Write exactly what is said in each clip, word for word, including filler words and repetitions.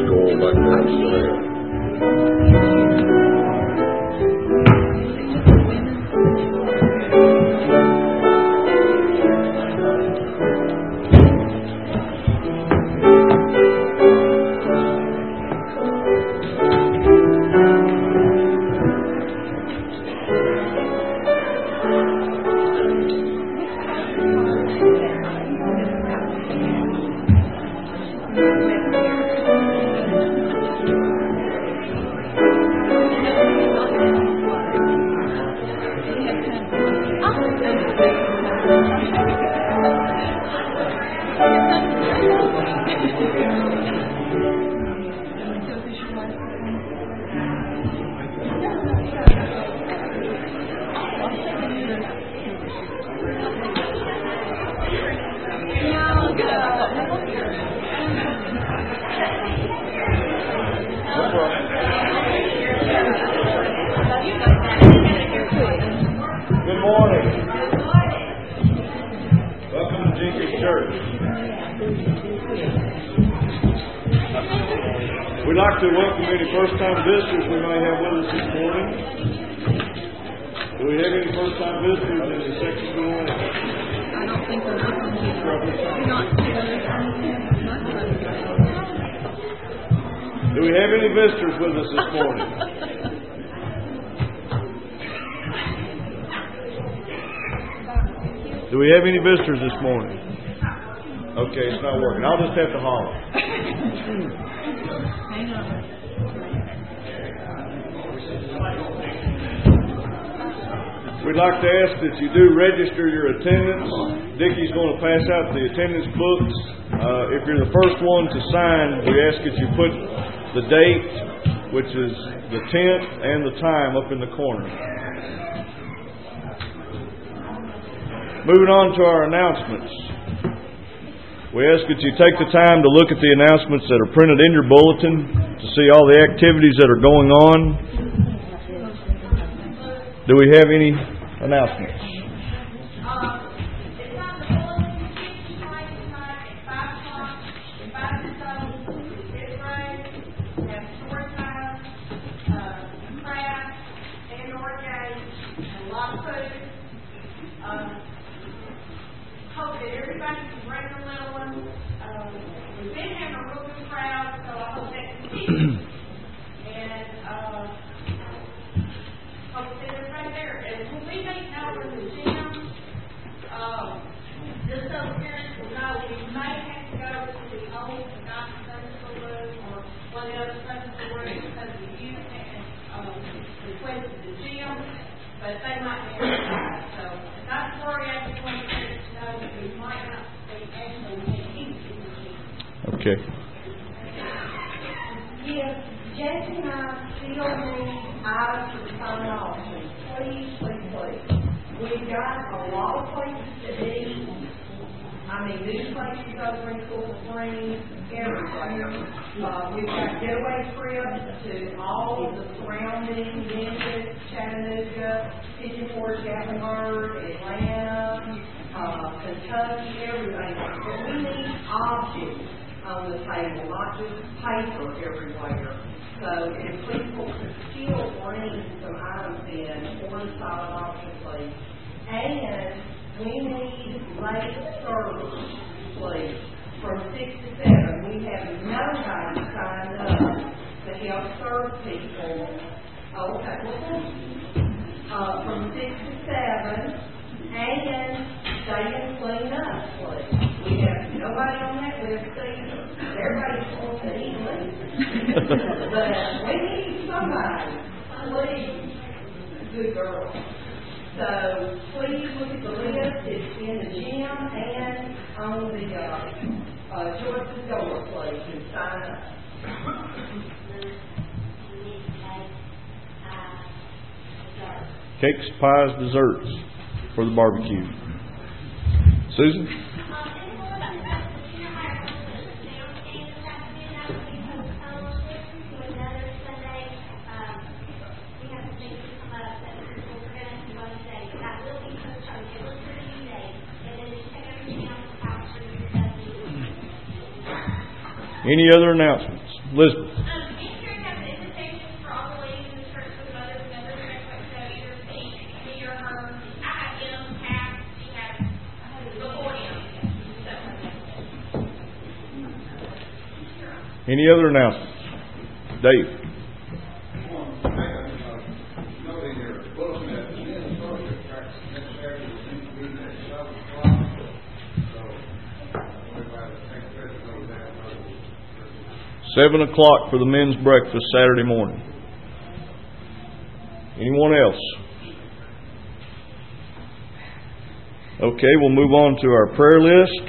just go on back there and sit down. We'd like to welcome any first-time visitors we may have with us this morning. Do we have any first-time visitors in the section we want? I don't think we're not. Do we have any visitors with us this morning? Do we have any visitors this morning? Okay, it's not working. I'll just have to holler. Hang on. We'd like to ask that you do register your attendance. Dickie's going to pass out the attendance books. Uh, if you're the first one to sign, we ask that you put the date, which is the tenth, and the time up in the corner. Moving on to our announcements. We ask that you take the time to look at the announcements that are printed in your bulletin to see all the activities that are going on. Do we have any announcements? Okay. If Jesse and I still need items to sign off, please, please, please. We've got a lot of places to eat. I mean, new places over in Cool Springs, everywhere. Uh, we've got getaway trips to all of the surrounding Memphis, Chattanooga, Pigeon Forge, Gatlinburg, Atlanta, uh, Kentucky, everything. But we need objects on the table, not just paper everywhere. So if people could still bring some items in for the silent auction, please. And we need late service, please, from six to seven. We have nobody signed up to help serve people. Okay. Uh, from six to seven, and stay and clean up, please. We have nobody on that list either. Everybody's supposed to eat least. But we need somebody. Please. Good girl. So please look at the list. It's in the gym and on the uh, uh, Joyce's door, please, and sign up. Cakes, pies, desserts for the barbecue. Susan? Any other announcements? Elizabeth. Um, be sure to have the invitations for all the ladies in the church for the mothers and members of so either me, me or her. I have M, Pat, she has before M. Any other announcements? Dave. Seven o'clock for the men's breakfast Saturday morning. Anyone else? Okay, we'll move on to our prayer list.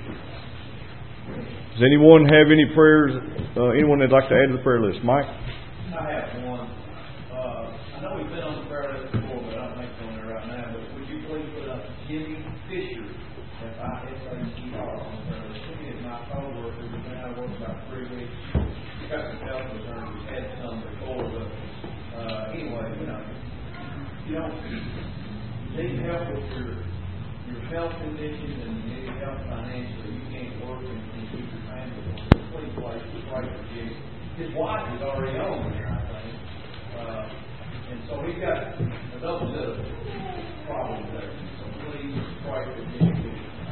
Does anyone have any prayers? Uh, anyone that'd like to add to the prayer list? Mike? I have one. Uh, I know we've been on the prayer list before, but I don't think it's on there right now. But would you please put up Jimmy Fisher, F I S H E R, on the prayer list? Jimmy is my co-worker. We've been out of work about three weeks. He's got some health concerns. We've had some before, but uh, anyway, you know, you don't need help with your your health conditions and you need help financially. You can't work and, and keep your family going. So please, like, pray for Jimmy. His wife is already on there, I think. Uh, and so he's got a double set of problems there. So please pray for Jimmy.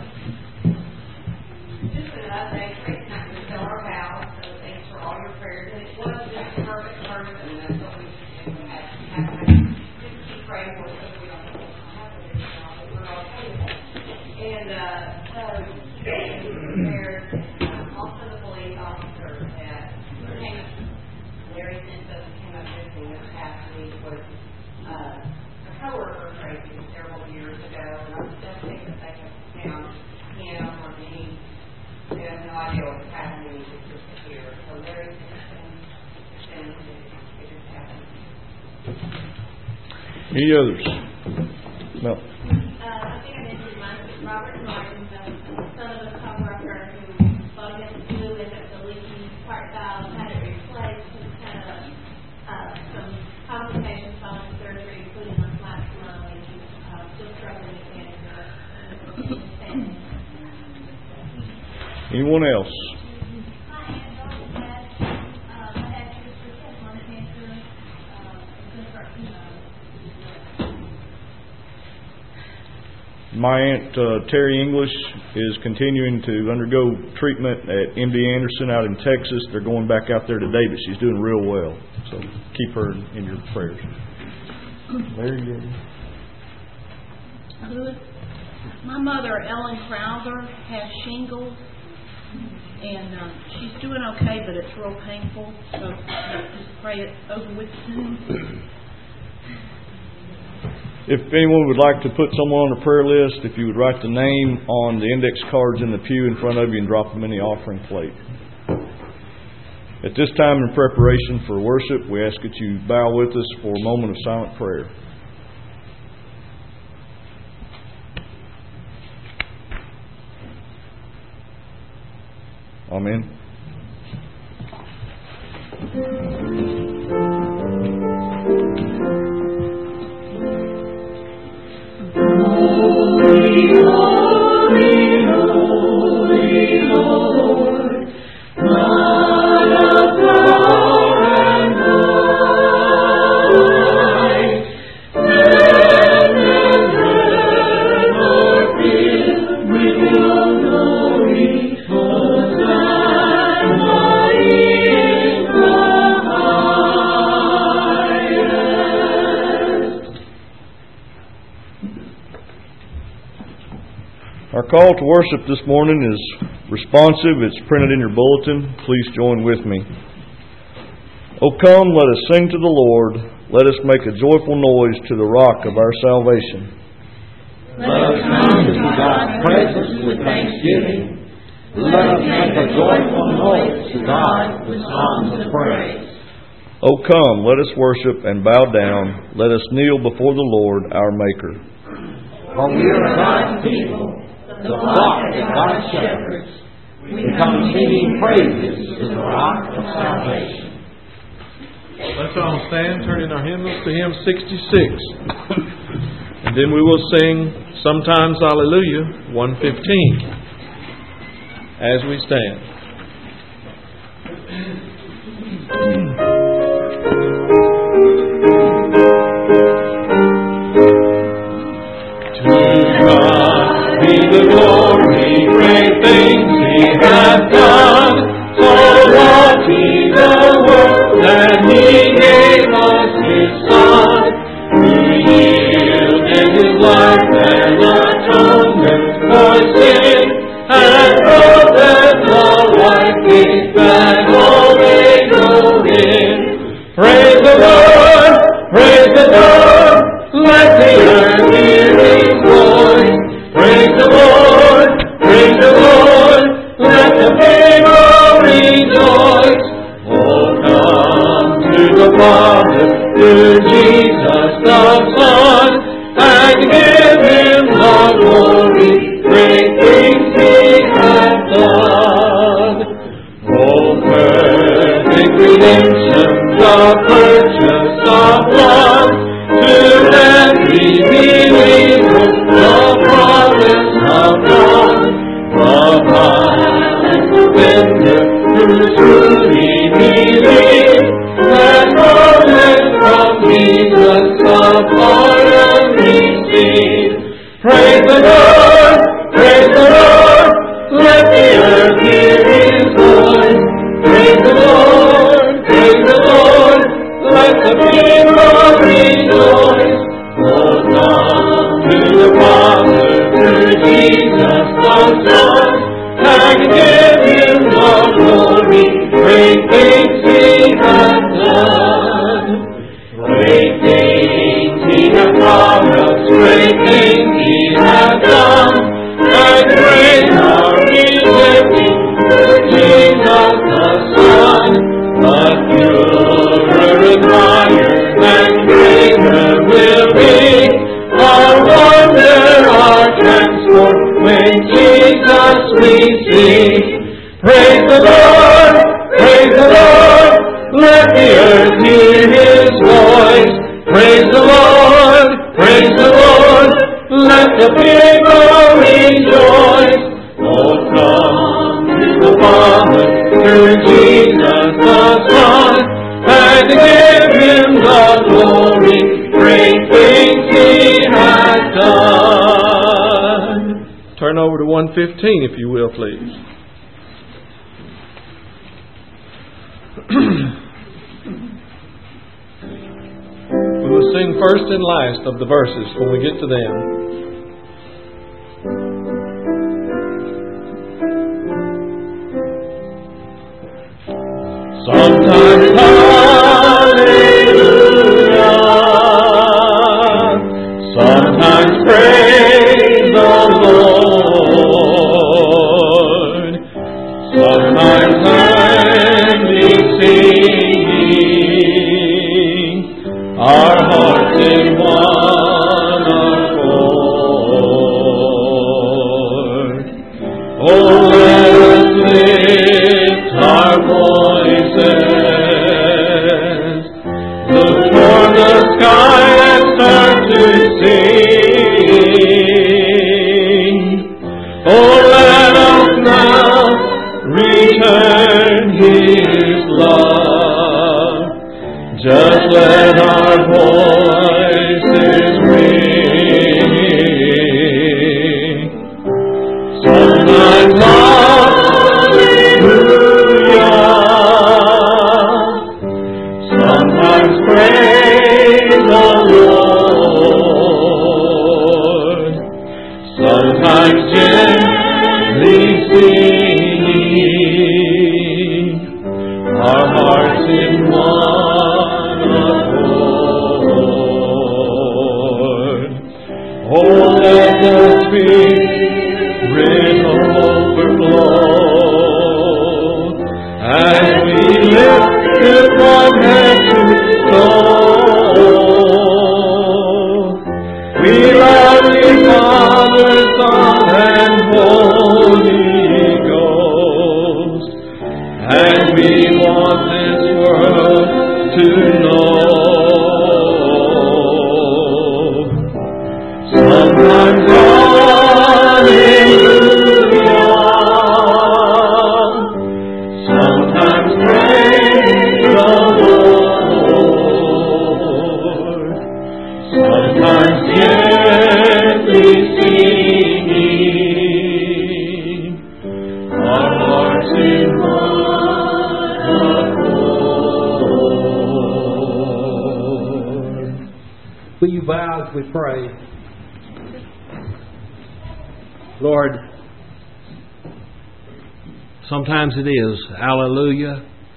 Just an update, Tracy and I can sell our house, so thanks for all your prayers. And it was just a perfect person, and that's what we we have to have to just keep praying for us so we don't know what's going to happen, but we're okay with that. And uh, so, there's um, also the police officer that came up, Larry Simpson came up visiting this past week, was uh, a co-worker of Tracy several years ago, and I still think that they have found him or me. They have no idea what's happening. It's just here. So Larry Simpson, and it just happened. Any others? No. Uh, I think I mentioned mine, but Robert Martin, the son of a co-worker who bought him a new and the leaking part valve, had it replaced, and had a, uh, some complications following surgery, including a flat lung, and he's uh, still struggling with cancer. Anyone else? My aunt also had, uh, my dad was for lung cancer, uh, just for, you know, My aunt uh, Terry English is continuing to undergo treatment at M D Anderson out in Texas. They're going back out there today, but she's doing real well. So keep her in your prayers. Larry, you Good. My mother, Ellen Crowther, has shingles, and uh, she's doing okay, but it's real painful. So just pray it over with soon. If anyone would like to put someone on the prayer list, if you would write the name on the index cards in the pew in front of you and drop them in the offering plate. At this time, in preparation for worship, we ask that you bow with us for a moment of silent prayer. Amen. Our call to worship this morning is responsive. It's printed in your bulletin. Please join with me. O come, let us sing to the Lord. Let us make a joyful noise to the rock of our salvation. Let us come into God's presence with thanksgiving. Let us make a joyful noise to God with songs of praise. O come, let us worship and bow down. Let us kneel before the Lord, our Maker. For we are God's people, the flock of God's shepherds. We come singing praises to the rock of salvation. Let's all stand, turning our hymnals to hymn sixty-six. And then we will sing Sometimes Hallelujah, one fifteen, as we stand. truly believe that knowledge from Jesus the pardon receive. Praise the Lord, praise the Lord, let the earth hear His voice. Praise the Lord, praise the Lord, let the people rejoice. Oh, come to the Father, through Jesus the Son, and give Him the glory. Great things He has done. Great things He has taught us. Great things He has done. And great are His blessings through Jesus the Son. But purer and higher and greater will be our wonder, our transport, when Jesus we see. Praise the Lord, praise the Lord, let the earth hear His voice. Praise the Lord, praise the Lord, let the people rejoice. Oh, come to the Father, through Jesus the Son, and give Him the glory. Great things He has done. Turn over to one fifteen, if you will, please. We will sing first and last of the verses when we get to them. Sometimes hallelujah, sometimes praise the Lord, sometimes humbly singing, our hearts in one accord. Oh, let us lift our voices, look toward the sky and start to sing. Oh, let us now return His love. Just let our voices ring. Sometimes hallelujah, sometimes praise the Lord, sometimes gently singing, our hearts in one accord. Oh, let the Spirit overflow as we lift it from head to toe. We love Thee, Father, Son, and Holy Ghost, and we want this world to know. Sometimes hallelujah, sometimes praise the Lord, sometimes gently singing, our hearts in one accord. Will you bow as we pray? Lord, sometimes it is hallelujah,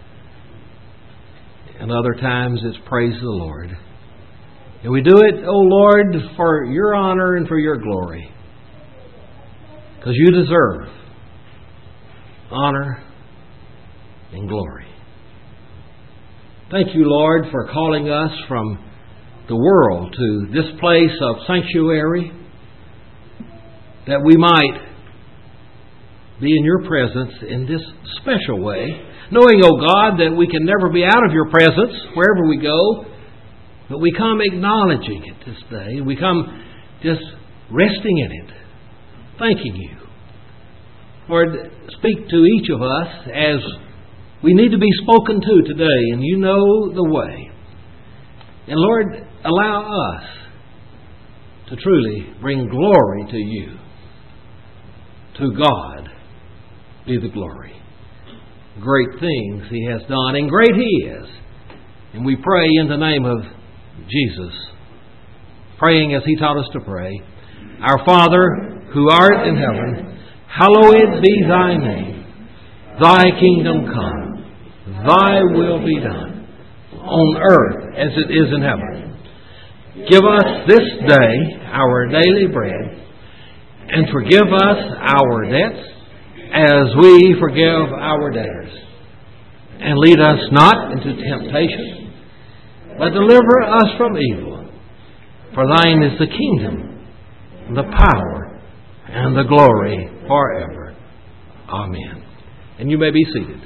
and other times it's praise the Lord. And we do it, oh Lord, for Your honor and for Your glory, because You deserve honor and glory. Thank You, Lord, for calling us from the world to this place of sanctuary, that we might be in Your presence in this special way, knowing, oh God, that we can never be out of Your presence wherever we go, but we come acknowledging it this day. We come just resting in it, thanking You. Lord, speak to each of us as We need to be spoken to today, and you know the way. And Lord, allow us to truly bring glory to you. To God be the glory. Great things He has done, and great He is. And we pray in the name of Jesus, praying as He taught us to pray. Our Father, who art in heaven, hallowed be Thy name. Thy kingdom come. Thy will be done, on earth as it is in heaven. Give us this day our daily bread, and forgive us our debts as we forgive our debtors. And lead us not into temptation, but deliver us from evil. For Thine is the kingdom, the power, and the glory forever. Amen. And you may be seated.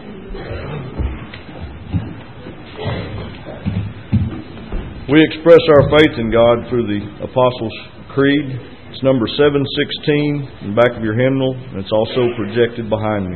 We express our faith in God through the Apostles' Creed. It's number seven sixteen in the back of your hymnal, and it's also projected behind me.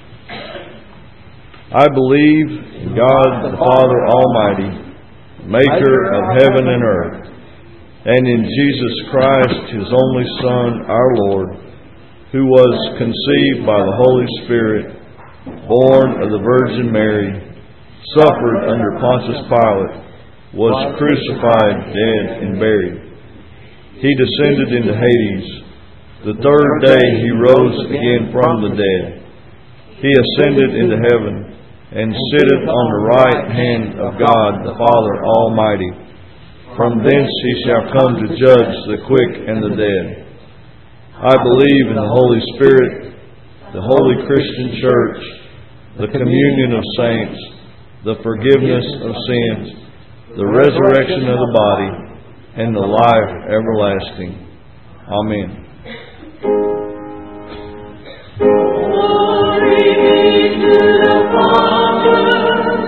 I believe in God the Father Almighty, maker of heaven and earth, and in Jesus Christ, His only Son, our Lord, who was conceived by the Holy Spirit, born of the Virgin Mary, suffered under Pontius Pilate, was crucified, dead, and buried. He descended into Hades. The third day He rose again from the dead. He ascended into heaven and sitteth on the right hand of God the Father Almighty. From thence He shall come to judge the quick and the dead. I believe in the Holy Spirit, the holy Christian Church, the communion of saints, the forgiveness of sins, the resurrection of the body, and the life everlasting. Amen. Glory be to the Father,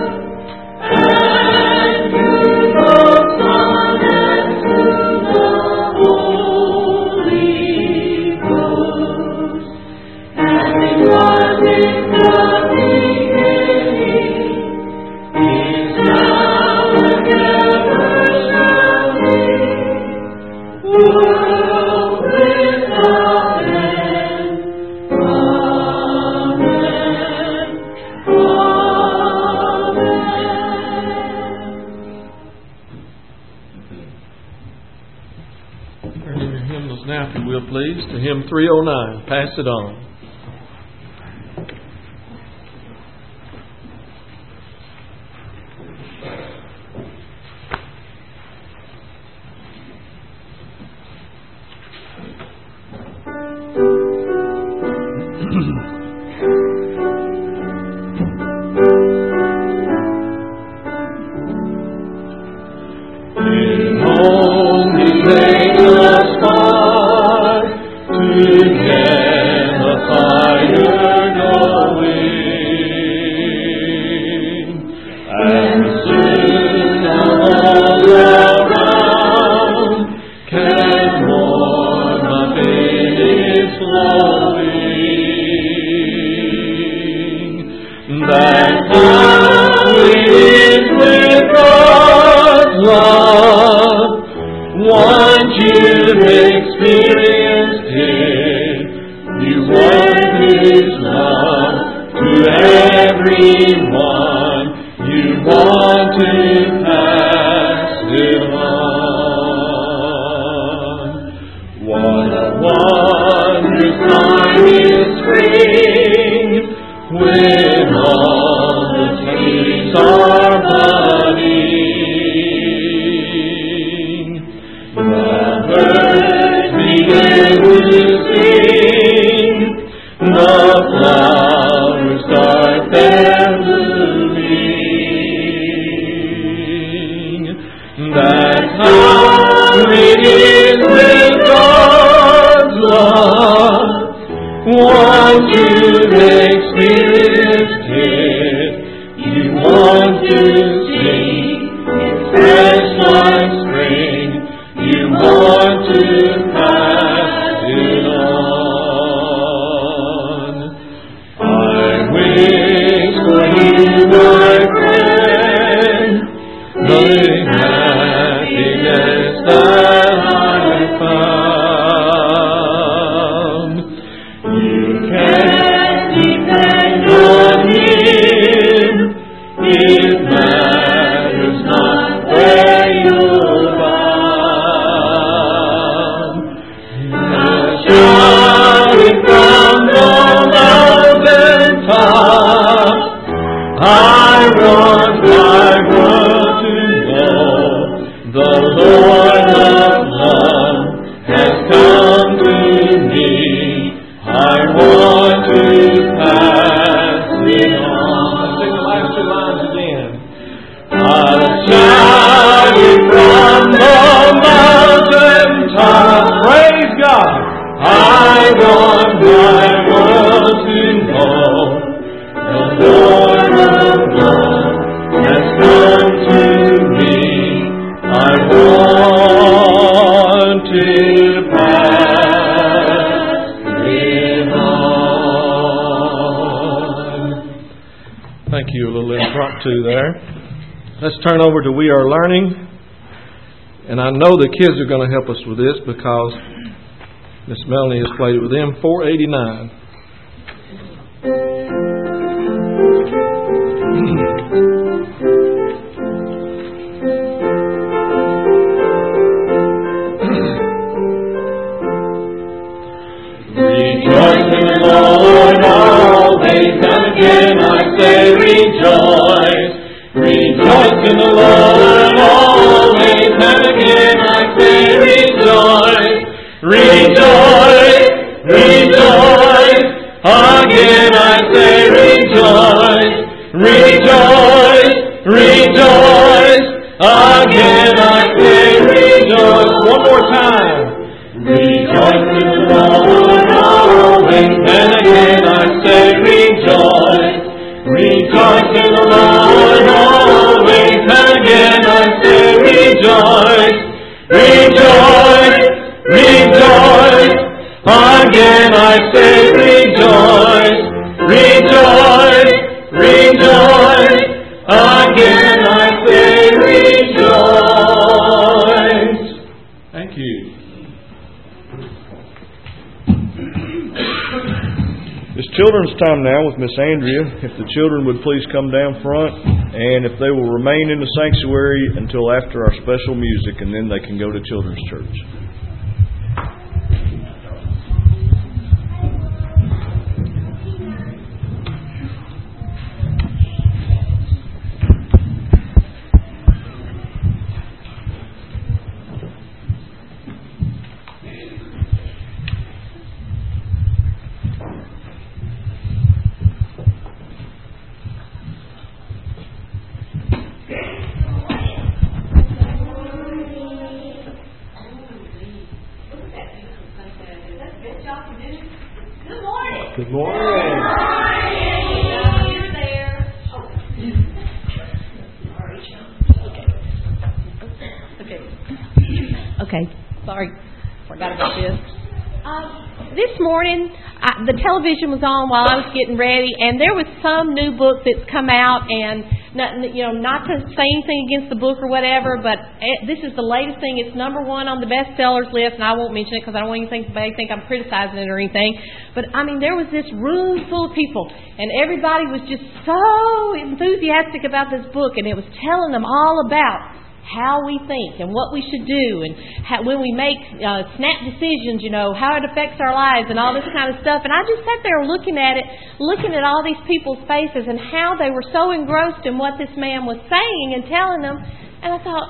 and to the Son, and to the Holy Ghost, as it was in the beginning, is now, and ever shall be, world without end. Amen. Amen. Turn in your hymnals now, if you will, please, to hymn three oh nine. Pass it on. Home He take us far, together two there. Let's turn over to We Are Learning. And I know the kids are going to help us with this because Miss Melanie has played it with them. four eighty-nine. Rejoice in the Lord always, and again I say rejoice. Rejoice in the Lord always, and again I say rejoice. Rejoice, rejoice, again I say rejoice. Rejoice, rejoice, again I say rejoice. One more time. Rejoice in the Lord always, and again I say rejoice. Rejoice in the Lord always, and again I say rejoice. Rejoice, rejoice, again I say rejoice. Rejoice, rejoice, again I say rejoice. Thank you. It's children's time now with Miss Andrea. If the children would please come down front, and if they will remain in the sanctuary until after our special music, and then they can go to children's church. Good morning. You're there. Okay. Okay. Sorry. Forgot about this. Um, this morning, I, the television was on while I was getting ready, and there was some new book that's come out, and not, you know, not to say anything against the book or whatever, but it, this is the latest thing. It's number one on the bestsellers list, and I won't mention it because I don't want anything to think I'm criticizing it or anything. But I mean, there was this room full of people, and everybody was just so enthusiastic about this book, and it was telling them all about how we think and what we should do, and how, when we make uh, snap decisions, you know, how it affects our lives and all this kind of stuff. And I just sat there looking at it, looking at all these people's faces and how they were so engrossed in what this man was saying and telling them. And I thought,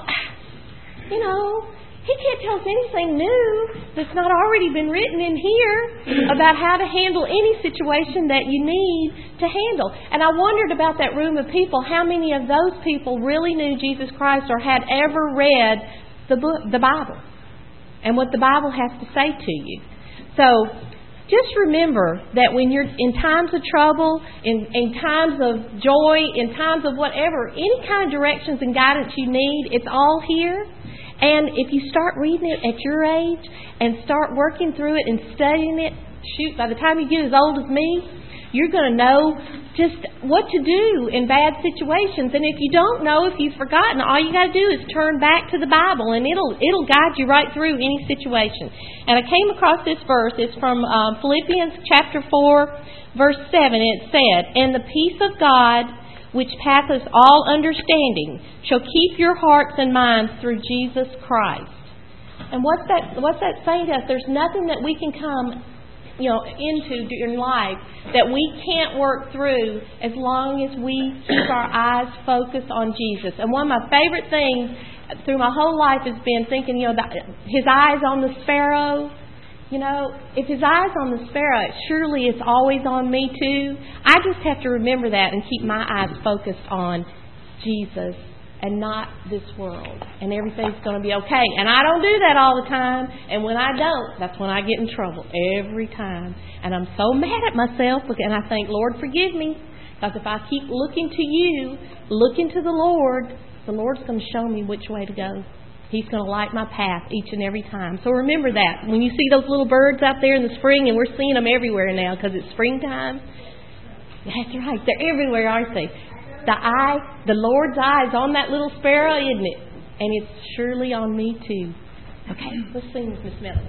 you know, he can't tell us anything new that's not already been written in here about how to handle any situation that you need to handle. And I wondered about that room of people, how many of those people really knew Jesus Christ or had ever read the book, the Bible, and what the Bible has to say to you. So just remember that when you're in times of trouble, in, in times of joy, in times of whatever, any kind of directions and guidance you need, it's all here. And if you start reading it at your age and start working through it and studying it, shoot, by the time you get as old as me, you're going to know just what to do in bad situations. And if you don't know, if you've forgotten, all you got to do is turn back to the Bible, and it'll it'll guide you right through any situation. And I came across this verse. It's from um, Philippians chapter four, verse seven. And it said, "And the peace of God, which passeth all understanding, shall keep your hearts and minds through Jesus Christ." And what's that, what's that saying to us? There's nothing that we can come, you know, into during life that we can't work through as long as we keep our eyes focused on Jesus. And one of my favorite things through my whole life has been thinking, you know, that his eyes on the sparrow. You know, if his eye's on the sparrow, surely it's always on me too. I just have to remember that and keep my eyes focused on Jesus and not this world. And everything's going to be okay. And I don't do that all the time. And when I don't, that's when I get in trouble every time. And I'm so mad at myself. And I think, Lord, forgive me. Because if I keep looking to you, looking to the Lord, the Lord's going to show me which way to go. He's going to light my path each and every time. So remember that. When you see those little birds out there in the spring, and we're seeing them everywhere now because it's springtime. That's right. They're everywhere, aren't they? the eye, the Lord's eye is on that little sparrow, isn't it? And it's surely on me too. Okay, let's sing with Miss Melanie.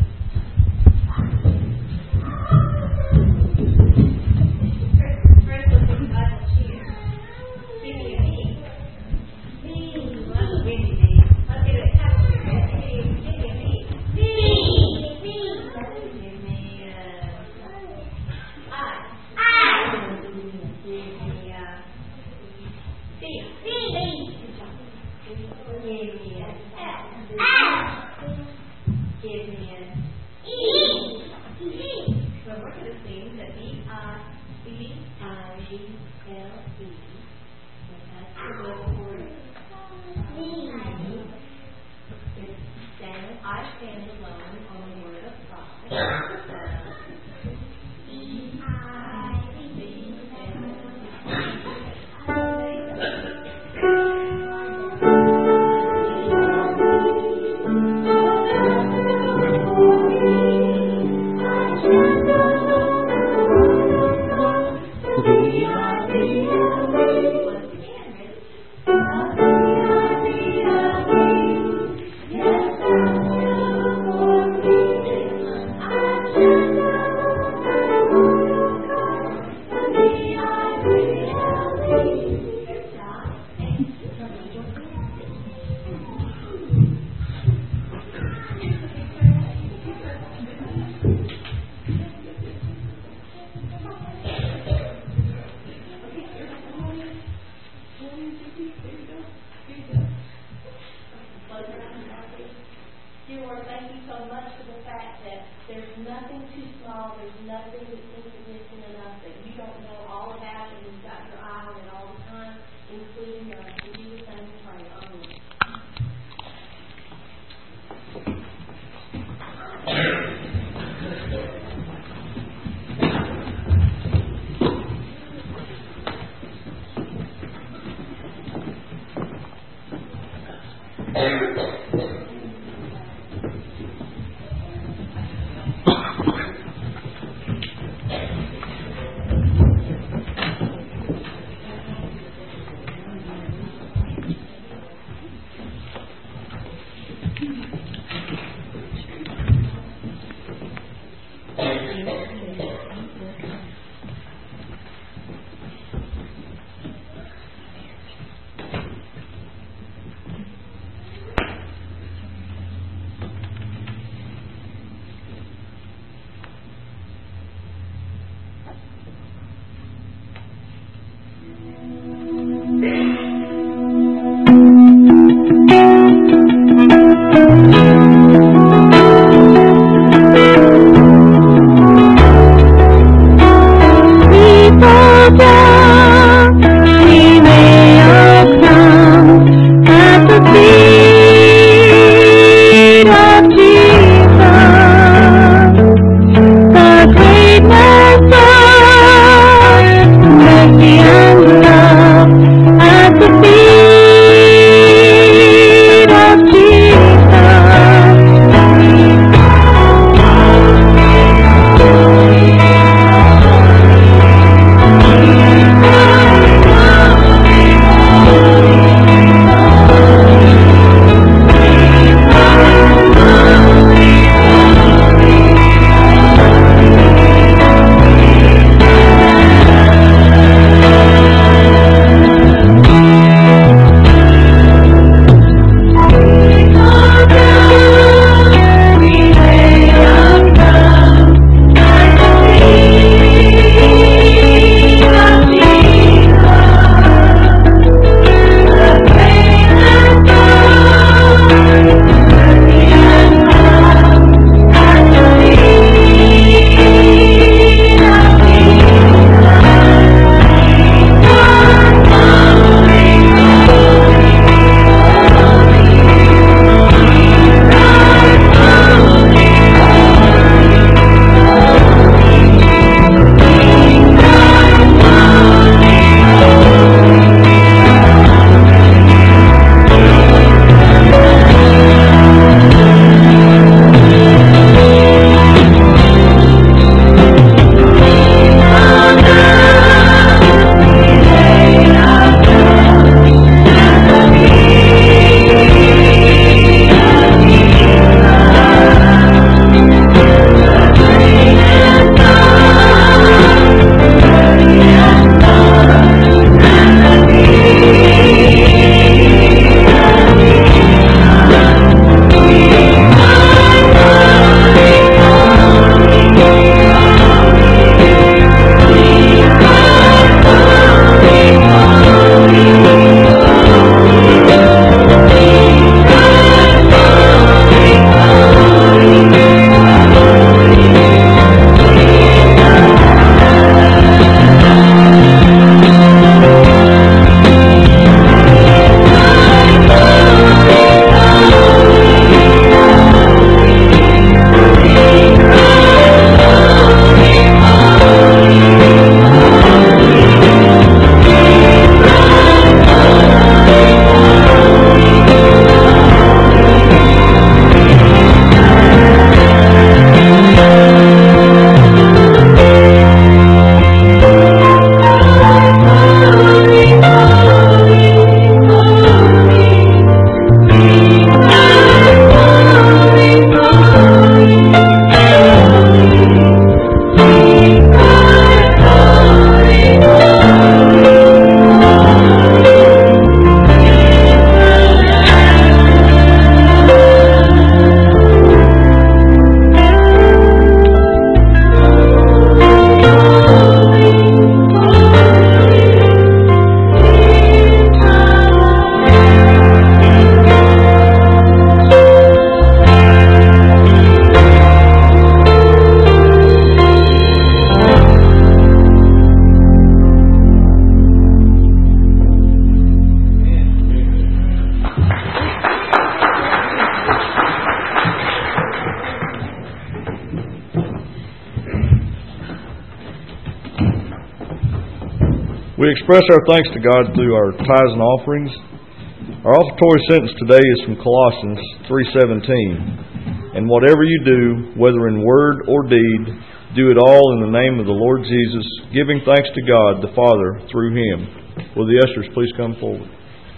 We express our thanks to God through our tithes and offerings. Our offertory sentence today is from Colossians three seventeen. And whatever you do, whether in word or deed, do it all in the name of the Lord Jesus, giving thanks to God the Father through Him. Will the ushers please come forward?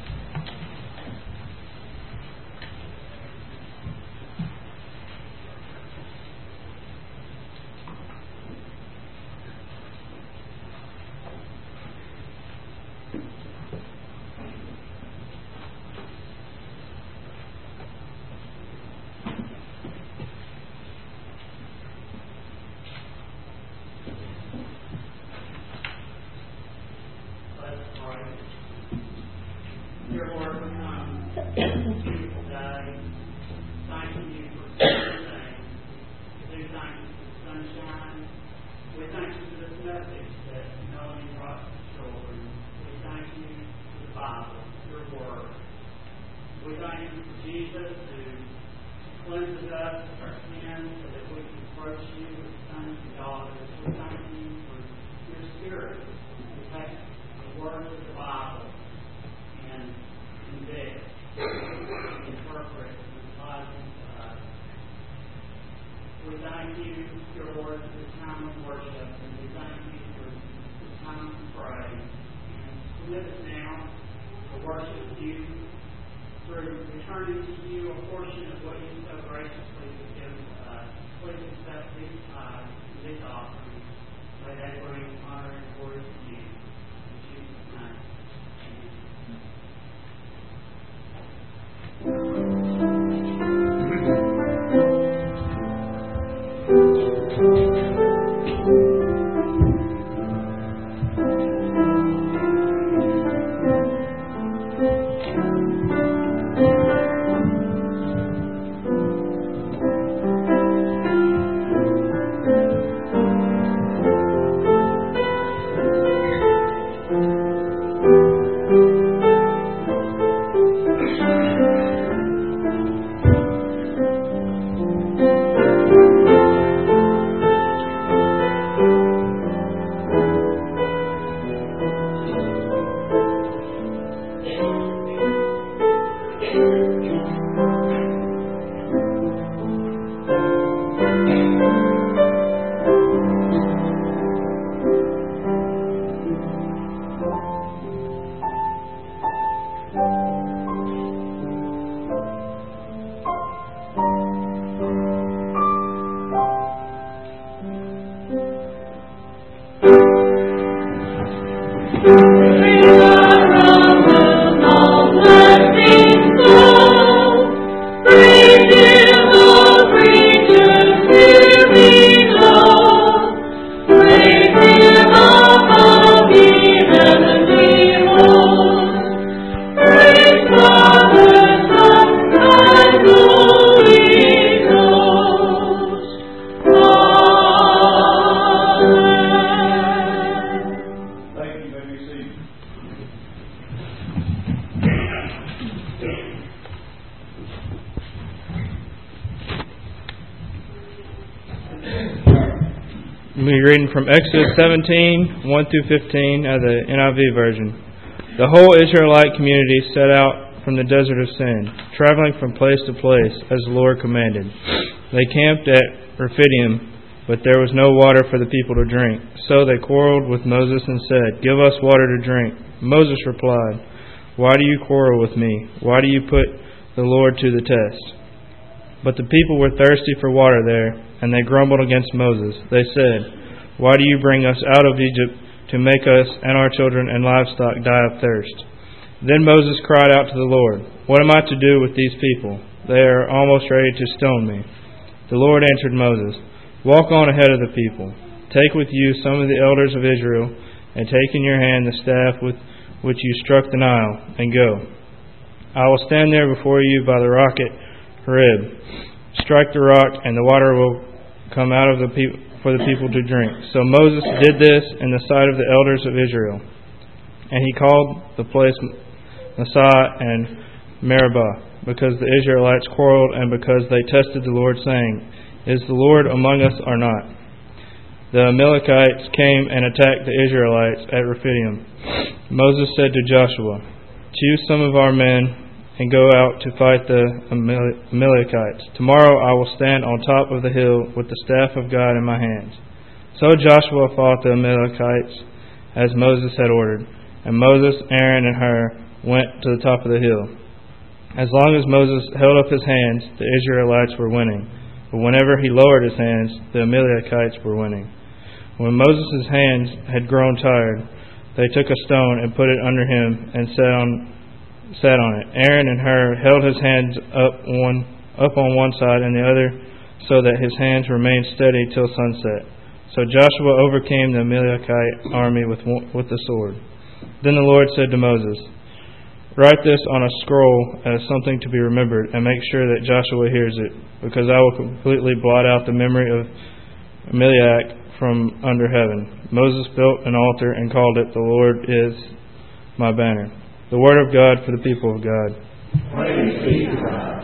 Reading from Exodus seventeen, one through fifteen of the N I V version. The whole Israelite community set out from the desert of Sin, traveling from place to place as the Lord commanded. They camped at Rephidim, but there was no water for the people to drink. So they quarreled with Moses and said, "Give us water to drink." Moses replied, "Why do you quarrel with me? Why do you put the Lord to the test?" But the people were thirsty for water there, and they grumbled against Moses. They said, "Why do you bring us out of Egypt to make us and our children and livestock die of thirst?" Then Moses cried out to the Lord, "What am I to do with these people? They are almost ready to stone me." The Lord answered Moses, "Walk on ahead of the people. Take with you some of the elders of Israel, and take in your hand the staff with which you struck the Nile, and go. I will stand there before you by the rock at Horeb. Strike the rock, and the water will come out of the people for the people to drink." So Moses did this in the sight of the elders of Israel. And he called the place Massah and Meribah, because the Israelites quarreled and because they tested the Lord, saying, "Is the Lord among us or not?" the Amalekites came and attacked the Israelites at Rephidim. Moses said to Joshua, "Choose some of our men and go out to fight the Amalekites. Tomorrow I will stand on top of the hill with the staff of God in my hands." So Joshua fought the Amalekites as Moses had ordered, and Moses, Aaron, and Hur went to the top of the hill. As long as Moses held up his hands, the Israelites were winning, but whenever he lowered his hands, the Amalekites were winning. When Moses' hands had grown tired, they took a stone and put it under him and sat on sat on it. Aaron and Hur held his hands up one up on one side and the other, so that his hands remained steady till sunset. So Joshua overcame the Amalekite army with with the sword. Then the Lord said to Moses, "Write this on a scroll as something to be remembered, and make sure that Joshua hears it, because I will completely blot out the memory of Amalek from under heaven." Moses built an altar and called it, "The Lord is my banner." The word of God for the people of God. Praise be to God.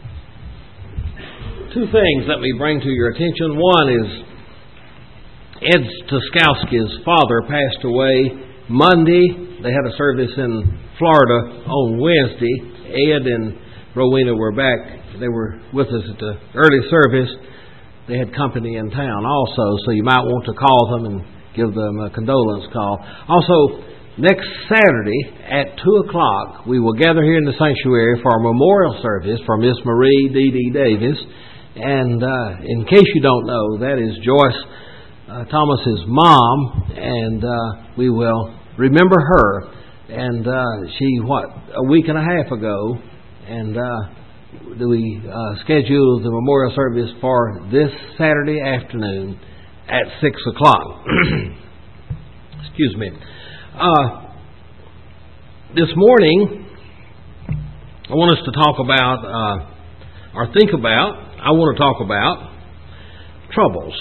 Two things let me bring to your attention. One is Ed Tuskowski's father passed away Monday. They had a service in Florida on Wednesday. Ed and Rowena were back. They were with us at the early service. They had company in town also, so you might want to call them and give them a condolence call. Also, next Saturday at two o'clock, we will gather here in the sanctuary for our memorial service for Miss Marie D D Davis. And uh, in case you don't know, that is Joyce uh, Thomas's mom, and uh, we will remember her. And uh, she, what, a week and a half ago, and uh, we uh, scheduled the memorial service for this Saturday afternoon at six o'clock. Excuse me. Uh, this morning, I want us to talk about, uh, or think about, I want to talk about troubles.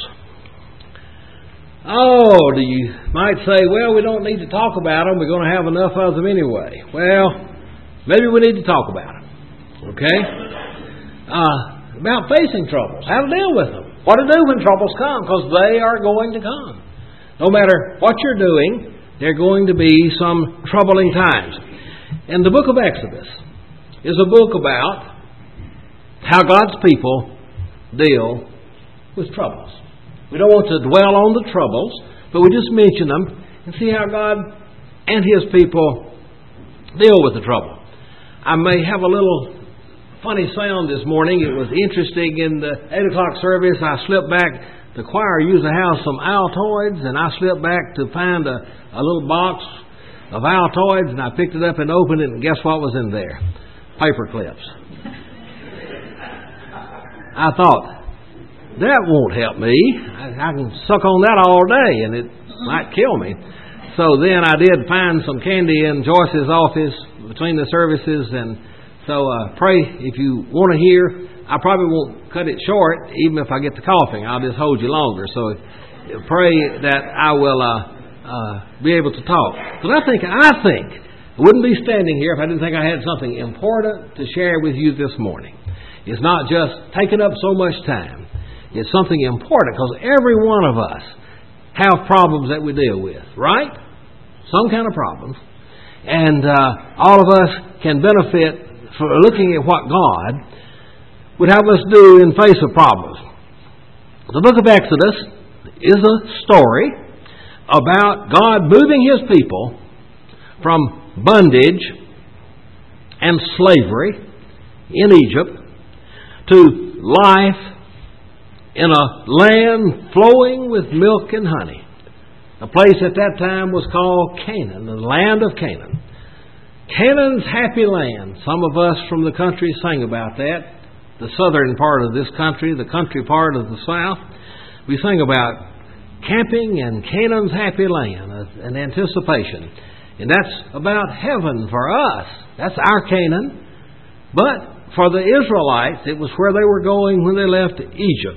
Oh, do you might say, well, we don't need to talk about them. We're going to have enough of them anyway. Well, maybe we need to talk about them. Okay? Uh, about facing troubles, how to deal with them, what to do when troubles come, because they are going to come. No matter what you're doing, there are going to be some troubling times. And the book of Exodus is a book about how God's people deal with troubles. We don't want to dwell on the troubles, but we just mention them and see how God and His people deal with the trouble. I may have a little funny sound this morning. It was interesting in the eight o'clock service. I slipped back. The choir usually has some Altoids, and I slipped back to find a, a little box of Altoids, and I picked it up and opened it, and guess what was in there? Paper clips. I thought, that won't help me. I, I can suck on that all day, and it might kill me. So then I did find some candy in Joyce's office between the services, and so uh, pray if you want to hear. I probably won't cut it short, even if I get to coughing. I'll just hold you longer. So pray that I will uh, uh, be able to talk. Because I think, I think, I wouldn't be standing here if I didn't think I had something important to share with you this morning. It's not just taking up so much time. It's something important, because every one of us have problems that we deal with, right? Some kind of problems. And uh, all of us can benefit from looking at what God would have us do in face of problems. The book of Exodus is a story about God moving His people from bondage and slavery in Egypt to life in a land flowing with milk and honey. A place at that time was called Canaan, the land of Canaan. Canaan's happy land. Some of us from the country sang about that. The southern part of this country, the country part of the south. We sing about camping in Canaan's happy land, an anticipation. And that's about heaven for us. That's our Canaan. But for the Israelites, it was where they were going when they left Egypt.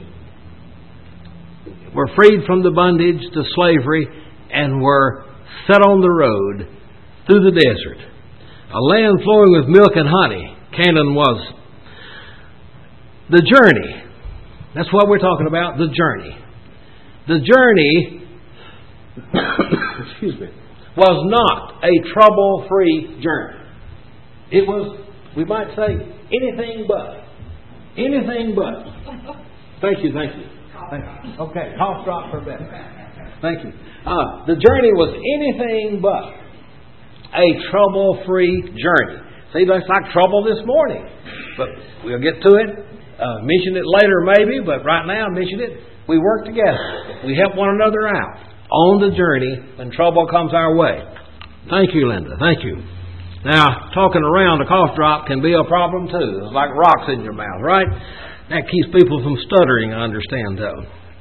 Were freed from the bondage to slavery and were set on the road through the desert. A land flowing with milk and honey. Canaan was. The journey. That's what we're talking about, the journey. the journey, excuse me, was not a trouble-free journey. It was, we might say, anything but. Anything but. Thank you, thank you. Thank you. Okay, cough drop for Beth. Thank you. Uh, the journey was anything but a trouble-free journey. See, that's like trouble this morning. But we'll get to it. Uh, mention it later maybe, but right now mention it. We work together. We help one another out on the journey when trouble comes our way. Thank you, Linda. Thank you. Now, talking around a cough drop can be a problem too. It's like rocks in your mouth, right? That keeps people from stuttering, I understand, though.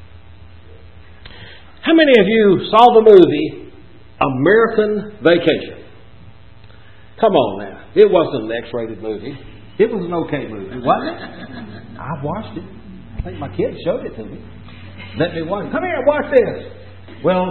How many of you saw the movie American Vacation? Come on now. It wasn't an X-rated movie. It was an okay movie, wasn't it? I watched it. I think my kids showed it to me. Let me watch. Come here, watch this. Well,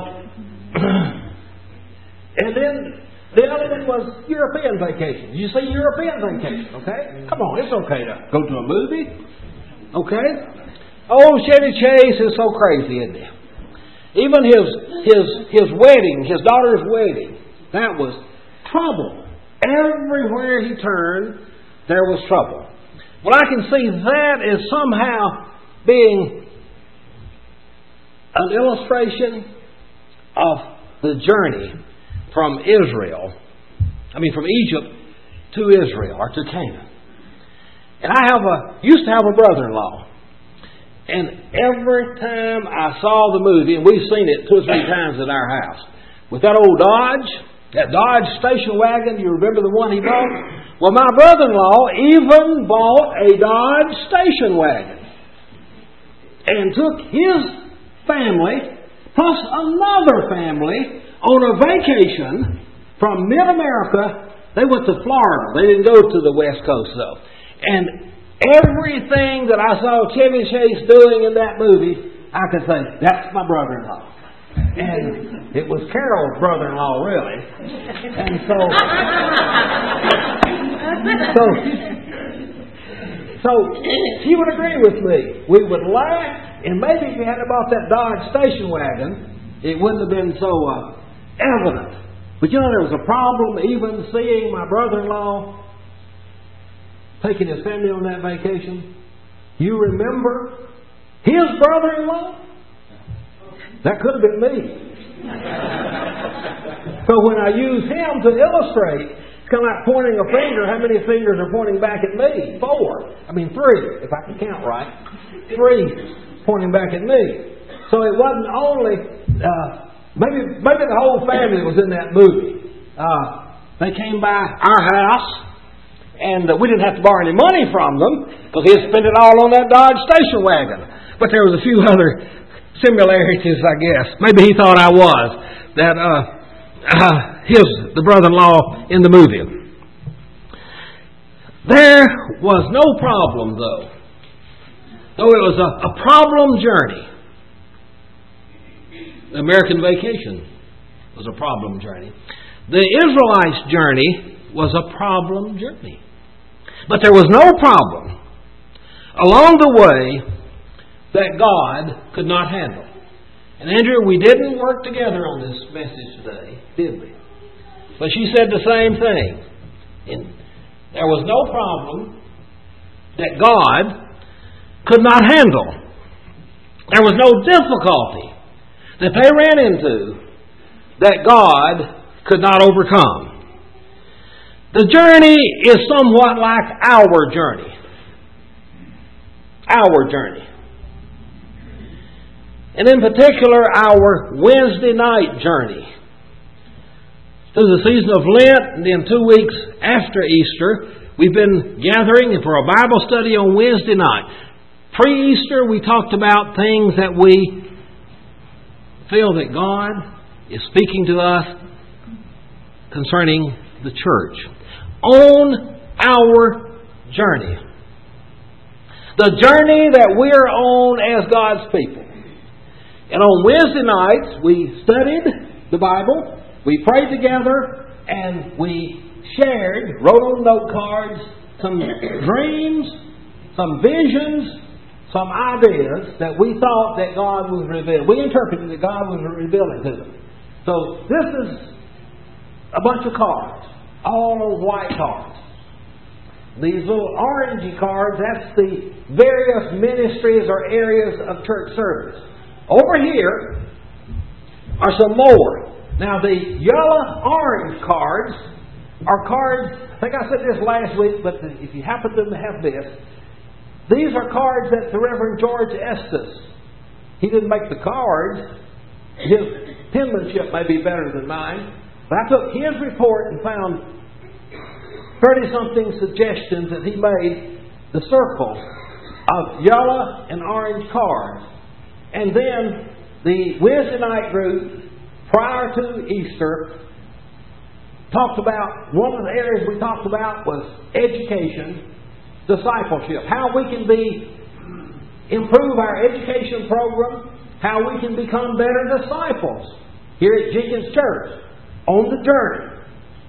and then the other one was European Vacation. Did you see European Vacation? Okay? Come on, it's okay to go to a movie. Okay? Oh, Chevy Chase is so crazy, isn't he? Even his his his wedding, his daughter's wedding, that was trouble. Everywhere he turned, there was trouble. Well, I can see that as somehow being an illustration of the journey from Israel, I mean from Egypt to Israel or to Canaan. And I have a used to have a brother-in-law. And every time I saw the movie, and we've seen it two or three times at our house, with that old Dodge, that Dodge station wagon, you remember the one he bought? Well, my brother-in-law even bought a Dodge station wagon and took his family plus another family on a vacation from mid-America. They went to Florida. They didn't go to the West Coast, though. And everything that I saw Chevy Chase doing in that movie, I could say, that's my brother-in-law. And it was Carol's brother-in-law, really. And so, so, so she would agree with me. We would laugh, and maybe if we had bought that Dodge station wagon, it wouldn't have been so uh, evident. But you know, there was a problem even seeing my brother-in-law taking his family on that vacation. You remember his brother-in-law? That could have been me. So when I use him to illustrate, it's kind of like pointing a finger. How many fingers are pointing back at me? Four. I mean three, if I can count right. Three pointing back at me. So it wasn't only, uh, maybe maybe the whole family was in that movie. Uh, they came by our house, and uh, we didn't have to borrow any money from them because he had spent it all on that Dodge station wagon. But there was a few other similarities, I guess. Maybe he thought I was that uh, uh, his the brother-in-law in the movie. There was no problem, though. Though it was a, a problem journey. The American Vacation was a problem journey. The Israelites' journey was a problem journey. But there was no problem along the way that God could not handle. And Andrew, we didn't work together on this message today, did we? But she said the same thing. And there was no problem that God could not handle. There was no difficulty that they ran into that God could not overcome. The journey is somewhat like our journey. Our journey. And in particular, our Wednesday night journey. Through the season of Lent, and then two weeks after Easter, we've been gathering for a Bible study on Wednesday night. Pre-Easter, we talked about things that we feel that God is speaking to us concerning the church. On our journey. The journey that we're on as God's people. And on Wednesday nights, we studied the Bible, we prayed together, and we shared, wrote on note cards, some dreams, some visions, some ideas that we thought that God was revealing. We interpreted that God was revealing to them. So this is a bunch of cards, all those white cards. These little orangey cards, that's the various ministries or areas of church service. Over here are some more. Now the yellow-orange cards are cards, I think I said this last week, but if you happen to have this, these are cards that the Reverend George Estes, he didn't make the cards. His penmanship may be better than mine. But I took his report and found thirty-something suggestions that he made, the circle of yellow and orange cards. And then the Wednesday night group, prior to Easter, talked about, one of the areas we talked about was education, discipleship, how we can be, improve our education program, how we can become better disciples here at Jenkins Church on the journey.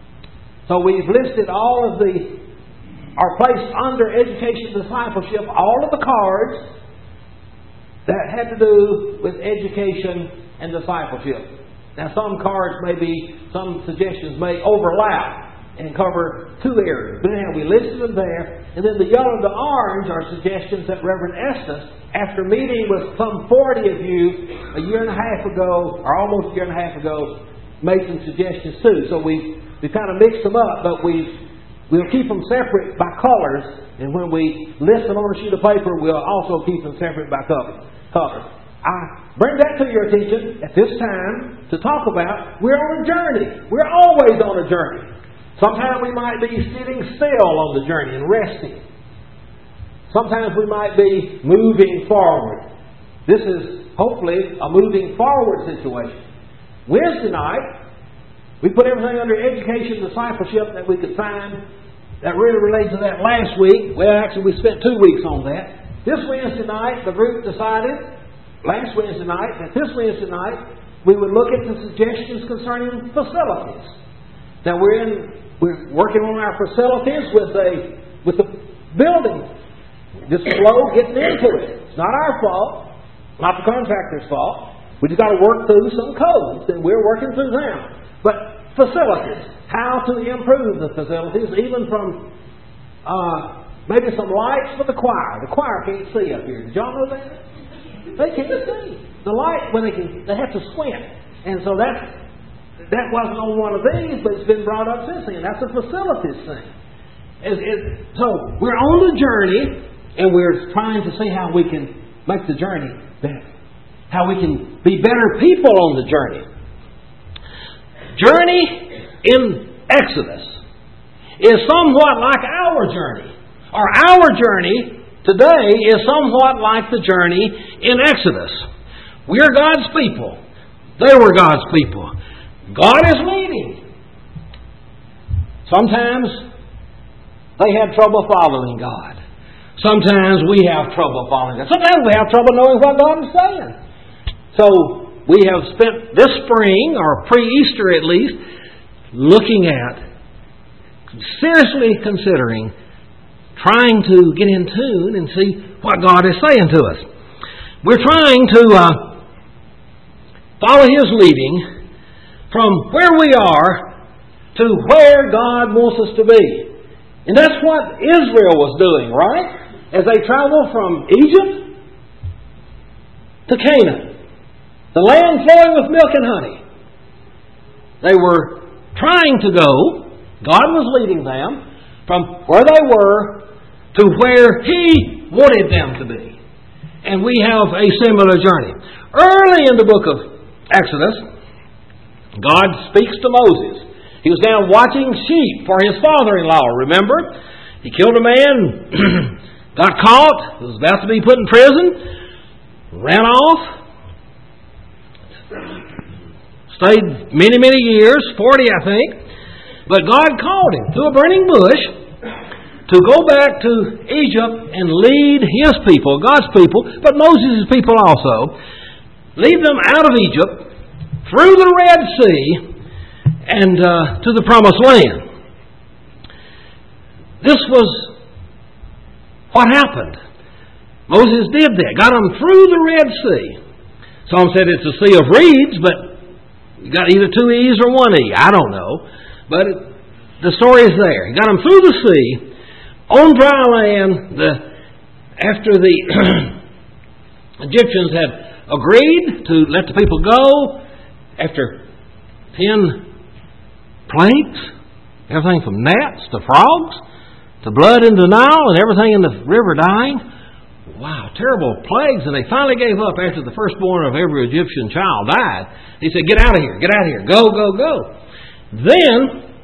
So we've listed all of the, are placed under education discipleship, all of the cards that had to do with education and discipleship. Now some cards may be, some suggestions may overlap and cover two areas. But anyhow, we listed them there. And then the yellow and the orange are suggestions that Reverend Estes, after meeting with some forty of you a year and a half ago, or almost a year and a half ago, made some suggestions too. So we we kind of mixed them up, but we we'll keep them separate by colors. And when we list them on a sheet of paper, we'll also keep them separate by color. colors. I bring that to your attention at this time to talk about we're on a journey. We're always on a journey. Sometimes we might be sitting still on the journey and resting. Sometimes we might be moving forward. This is hopefully a moving forward situation. Wednesday night, we put everything under education discipleship that we could find that really relates to that last week. Well, actually, we spent two weeks on that. This Wednesday night, the group decided, last Wednesday night, that this Wednesday night, we would look at the suggestions concerning facilities. Now, we're in... We're working on our facilities with a with the building. Just slow getting into it. It's not our fault, not the contractor's fault. We just got to work through some codes, and we're working through them. But facilities, how to improve the facilities, even from uh, maybe some lights for the choir. The choir can't see up here. Did y'all know that? They can't see. The light, when they can, they have to squint, and so that's. That wasn't on one of these, but it's been brought up since then. That's a facilities thing. It, it, so we're on the journey, and we're trying to see how we can make the journey better. How we can be better people on the journey. Journey in Exodus is somewhat like our journey. Or our journey today is somewhat like the journey in Exodus. We're God's people. They were God's people. God is leading. Sometimes they have trouble following God. Sometimes we have trouble following God. Sometimes we have trouble knowing what God is saying. So we have spent this spring, or pre-Easter at least, looking at, seriously considering, trying to get in tune and see what God is saying to us. We're trying to uh, follow His leading from where we are to where God wants us to be. And that's what Israel was doing, right? As they traveled from Egypt to Canaan, the land flowing with milk and honey. They were trying to go, God was leading them from where they were to where He wanted them to be. And we have a similar journey. Early in the book of Exodus, God speaks to Moses. He was down watching sheep for his father-in-law, remember? He killed a man, got caught, was about to be put in prison, ran off, stayed many, many years, forty I think, but God called him to a burning bush to go back to Egypt and lead His people, God's people, but Moses' people also, lead them out of Egypt, through the Red Sea, and uh, to the Promised Land. This was what happened. Moses did that, got them through the Red Sea. Some said it's a sea of reeds, but you got either two E's or one E. I don't know. But it, the story is there. He got them through the sea, on dry land, the, after the Egyptians had agreed to let the people go, after ten plagues, everything from gnats to frogs, to blood in the Nile, and everything in the river dying. Wow, terrible plagues, and they finally gave up after the firstborn of every Egyptian child died. He said, get out of here, get out of here, go, go, go. Then,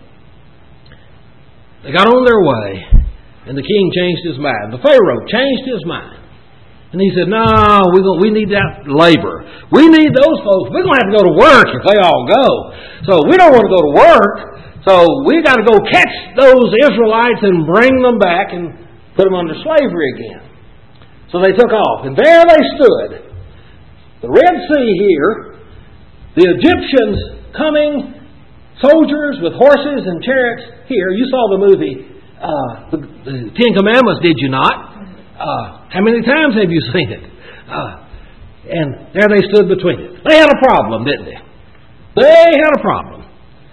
they got on their way, and the king changed his mind. The Pharaoh changed his mind. And he said, no, we we need that labor. We need those folks. We're going to have to go to work if they all go. So we don't want to go to work, so we got to go catch those Israelites and bring them back and put them under slavery again. So they took off, and there they stood. The Red Sea here, the Egyptians coming, soldiers with horses and chariots here. You saw the movie, uh, the, the Ten Commandments, did you not? Uh, how many times have you seen it? Uh, and there they stood between it. They had a problem, didn't they? They had a problem.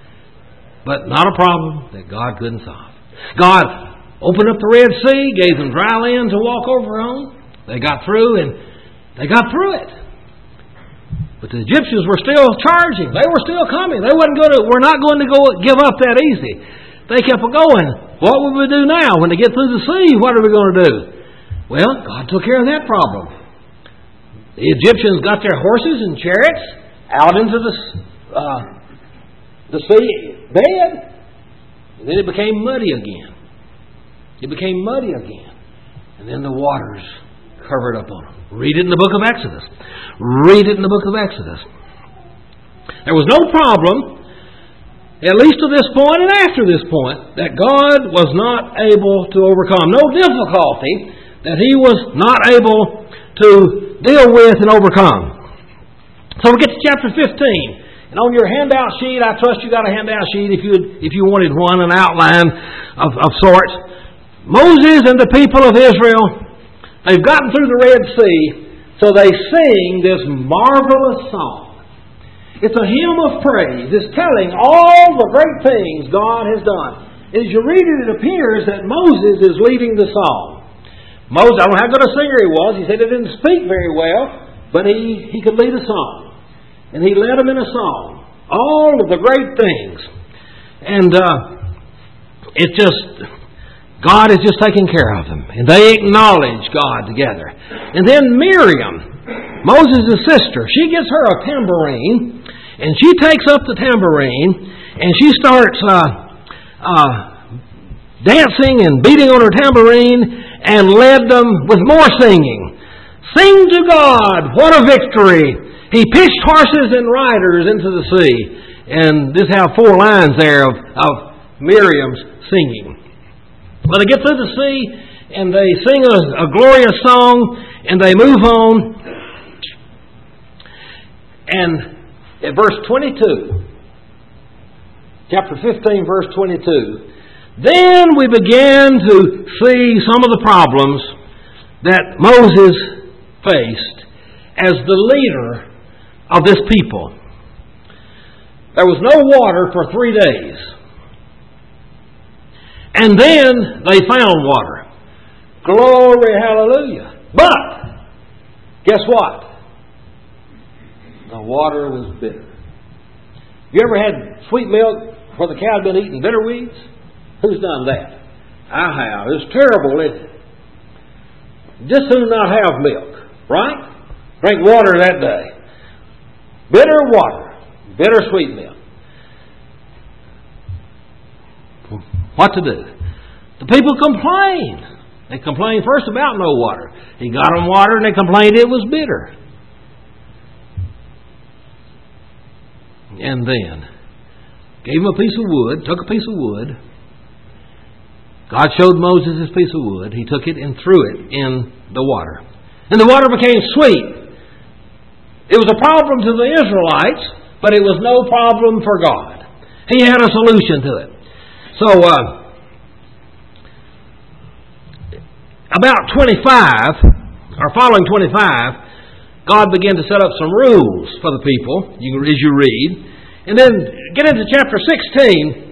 But not a problem that God couldn't solve. God opened up the Red Sea, gave them dry land to walk over on. They got through, and they got through it. But the Egyptians were still charging. They were still coming. They wasn't going to. We're not going to go give up that easy. They kept going. What will we do now when they get through the sea? What are we going to do? Well, God took care of that problem. The Egyptians got their horses and chariots out into the uh, the sea bed, and then it became muddy again. It became muddy again, and then the waters covered up on them. Read it in the book of Exodus. Read it in the book of Exodus. There was no problem, at least to this point and after this point, that God was not able to overcome. No difficulty that He was not able to deal with and overcome. So we get to chapter fifteen. And on your handout sheet, I trust you got a handout sheet if you if you wanted one, an outline of, of sorts. Moses and the people of Israel, they've gotten through the Red Sea, so they sing this marvelous song. It's a hymn of praise. It's telling all the great things God has done. As you read it, it appears that Moses is leading the song. Moses, I don't know how good a singer he was. He said he didn't speak very well, but he, he could lead a song. And he led them in a song. All of the great things. And uh, it just... God is just taking care of them. And they acknowledge God together. And then Miriam, Moses' sister, she gets her a tambourine. And she takes up the tambourine. And she starts uh, uh, dancing and beating on her tambourine. And led them with more singing. Sing to God, what a victory! He pitched horses and riders into the sea. And this have four lines there of, of Miriam's singing. Well, they get through the sea, and they sing a, a glorious song, and they move on. And at verse twenty-two, chapter fifteen, verse twenty-two, then we began to see some of the problems that Moses faced as the leader of this people. There was no water for three days. And then they found water. Glory, hallelujah. But, guess what? The water was bitter. You ever had sweet milk where the cow had been eating bitter weeds? Who's done that? I have. It's terrible, isn't it? Just who not have milk, right? Drink water that day. Bitter water. Bitter sweet milk. What to do? The people complained. They complained first about no water. He got them water and they complained it was bitter. And then gave him a piece of wood, took a piece of wood. God showed Moses this piece of wood. He took it and threw it in the water. And the water became sweet. It was a problem to the Israelites, but it was no problem for God. He had a solution to it. So, uh, about twenty-five, or following twenty-five, God began to set up some rules for the people, you, as you read. And then get into chapter sixteen,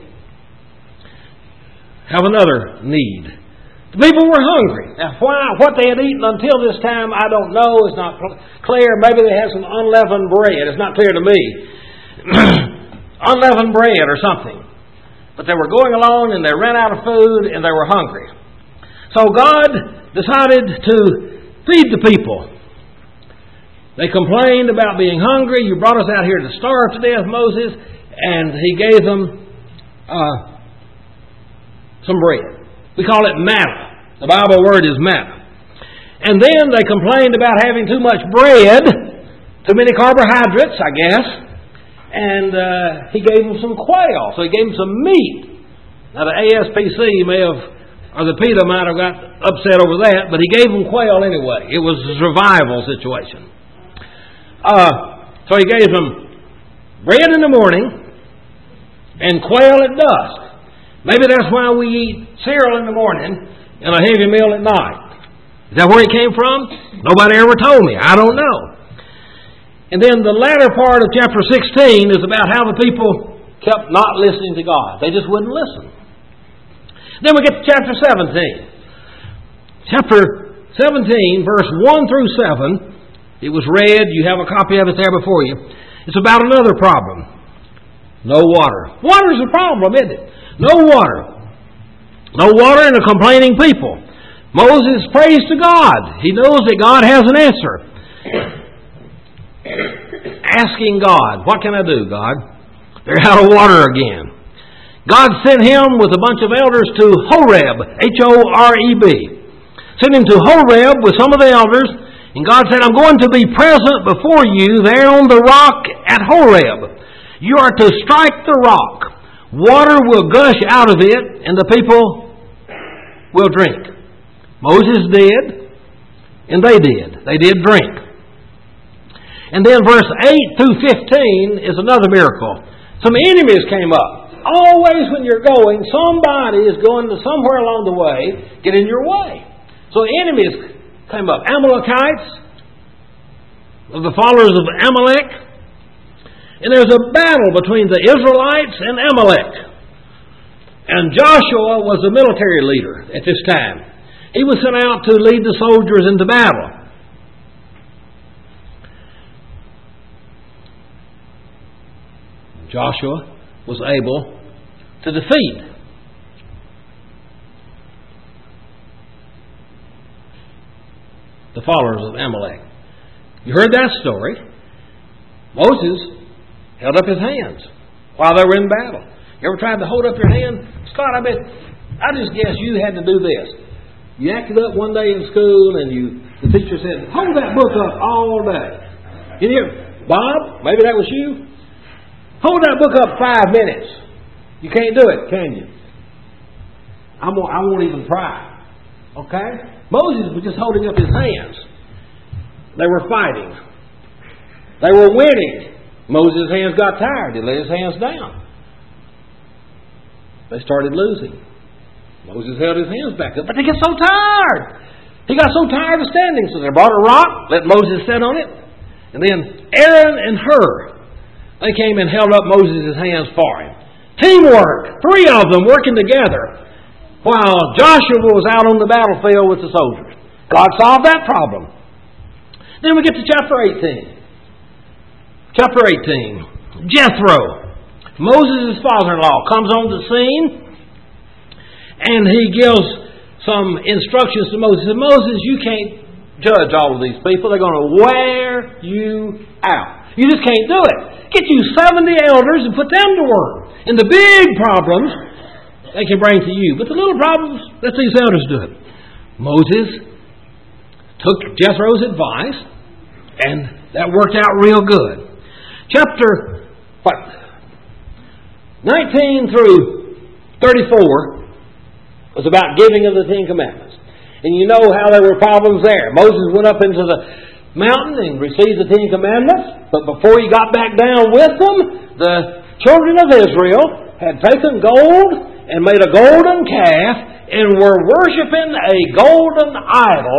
have another need. The people were hungry. Now, why, what they had eaten until this time, I don't know. It's not clear. Maybe they had some unleavened bread. It's not clear to me. Unleavened bread or something. But they were going along and they ran out of food and they were hungry. So God decided to feed the people. They complained about being hungry. You brought us out here to starve to death, Moses. And He gave them uh, some bread. We call it manna. The Bible word is manna. And then they complained about having too much bread, too many carbohydrates, I guess. And uh, He gave them some quail. So He gave them some meat. Now the A S P C may have, or the PETA might have got upset over that, but He gave them quail anyway. It was a survival situation. Uh, so He gave them bread in the morning and quail at dusk. Maybe that's why we eat cereal in the morning and a heavy meal at night. Is that where it came from? Nobody ever told me. I don't know. And then the latter part of chapter sixteen is about how the people kept not listening to God. They just wouldn't listen. Then we get to chapter seventeen. Chapter seventeen, verse one through seven. It was read. You have a copy of it there before you. It's about another problem. No water. Water's a problem, isn't it? No water. No water and a complaining people. Moses prays to God. He knows that God has an answer. Asking God, what can I do, God? They're out of water again. God sent him with a bunch of elders to Horeb, H O R E B. Sent him to Horeb with some of the elders, and God said, I'm going to be present before you there on the rock at Horeb. You are to strike the rock. Water will gush out of it, and the people will drink. Moses did, and they did. They did drink. And then verse eight through fifteen is another miracle. Some enemies came up. Always when you're going, somebody is going to somewhere along the way, get in your way. So enemies came up. Amalekites, of the followers of Amalek. And there's a battle between the Israelites and Amalek. And Joshua was the military leader at this time. He was sent out to lead the soldiers into battle. Joshua was able to defeat the followers of Amalek. You heard that story. Moses held up his hands while they were in battle. You ever tried to hold up your hand? Scott, I bet, I just guess you had to do this. You acted up one day in school and you, the teacher said, hold that book up all day. You hear, Bob, maybe that was you. Hold that book up five minutes. You can't do it, can you? I won't, I won't even try. Okay? Moses was just holding up his hands. They were fighting. They were winning. Moses' hands got tired. He let his hands down. They started losing. Moses held his hands back up. But they get so tired. He got so tired of standing. So they brought a rock, let Moses sit on it. And then Aaron and Hur, they came and held up Moses' hands for him. Teamwork. Three of them working together while Joshua was out on the battlefield with the soldiers. God solved that problem. Then we get to chapter eighteen. Chapter eighteen. Jethro, Moses' father-in-law, comes on the scene and he gives some instructions to Moses. Moses, you can't judge all of these people. They're going to wear you out. You just can't do it. Get you seventy elders and put them to work. And the big problems they can bring to you. But the little problems, let these elders do it. Moses took Jethro's advice, and that worked out real good. Chapter what? nineteen through thirty-four was about giving of the Ten Commandments. And you know how there were problems there. Moses went up into the mountain and received the Ten Commandments, but before he got back down with them, the children of Israel had taken gold and made a golden calf and were worshiping a golden idol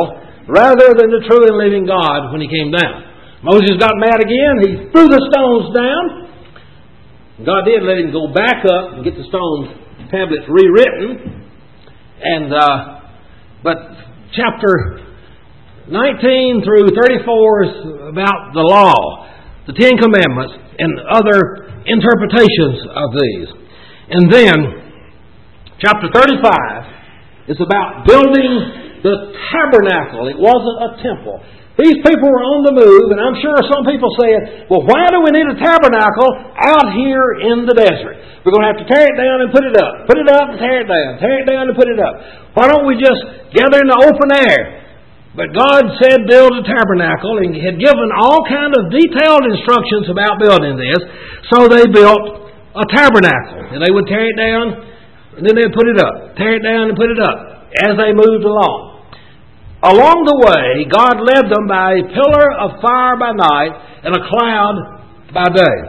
rather than the true and living God when He came down. Moses got mad again. He threw the stones down. God did let him go back up and get the stone tablets rewritten. And uh, but chapter nineteen through thirty-four is about the law, the Ten Commandments, and other interpretations of these. And then chapter thirty-five is about building the tabernacle. It wasn't a temple. These people were on the move, and I'm sure some people said, well, why do we need a tabernacle out here in the desert? We're going to have to tear it down and put it up. Put it up and tear it down. Tear it down and put it up. Why don't we just gather in the open air? But God said build a tabernacle, and He had given all kind of detailed instructions about building this. So they built a tabernacle, and they would tear it down, and then they'd put it up. Tear it down and put it up as they moved along. Along the way, God led them by a pillar of fire by night and a cloud by day.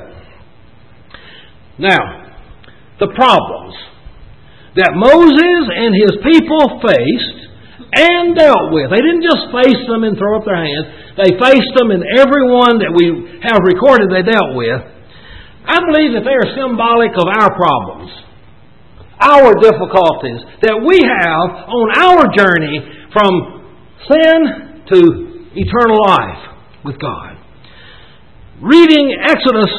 Now, the problems that Moses and his people faced and dealt with. They didn't just face them and throw up their hands. They faced them, and every one that we have recorded they dealt with. I believe that they are symbolic of our problems, our difficulties that we have on our journey from sin to eternal life with God. Reading Exodus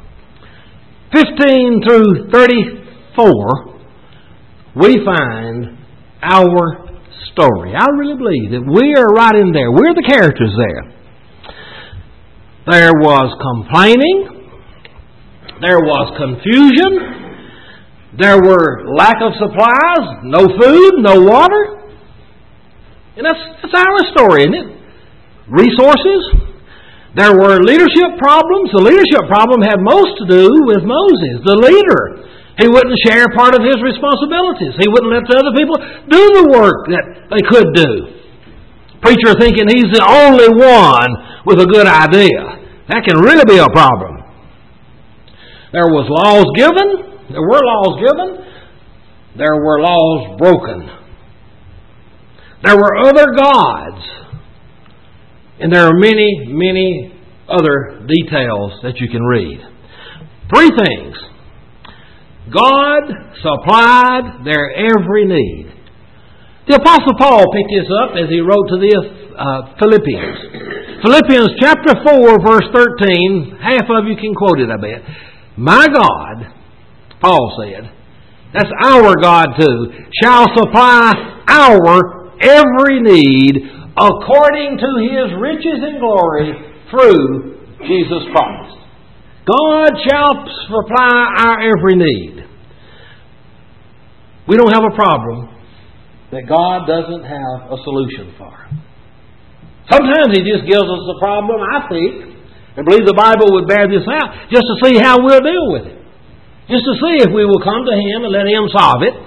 fifteen through thirty-four, we find our story. I really believe that we are right in there. We're the characters there. There was complaining. There was confusion. There were lack of supplies, no food, no water. And that's, that's our story, isn't it? Resources. There were leadership problems. The leadership problem had most to do with Moses, the leader. He wouldn't share part of his responsibilities. He wouldn't let the other people do the work that they could do. Preacher thinking he's the only one with a good idea. That can really be a problem. There was laws given. There were laws given. There were laws broken. There were other gods. And there are many, many other details that you can read. Three things. God supplied their every need. The Apostle Paul picked this up as he wrote to the uh, Philippians. Philippians chapter four, verse thirteen. Half of you can quote it, I bet. My God, Paul said, that's our God too, shall supply our every need according to His riches and glory through Jesus Christ. God shall supply our every need. We don't have a problem that God doesn't have a solution for. Sometimes He just gives us a problem, I think, and believe the Bible would bear this out, just to see how we'll deal with it. Just to see if we will come to Him and let Him solve it.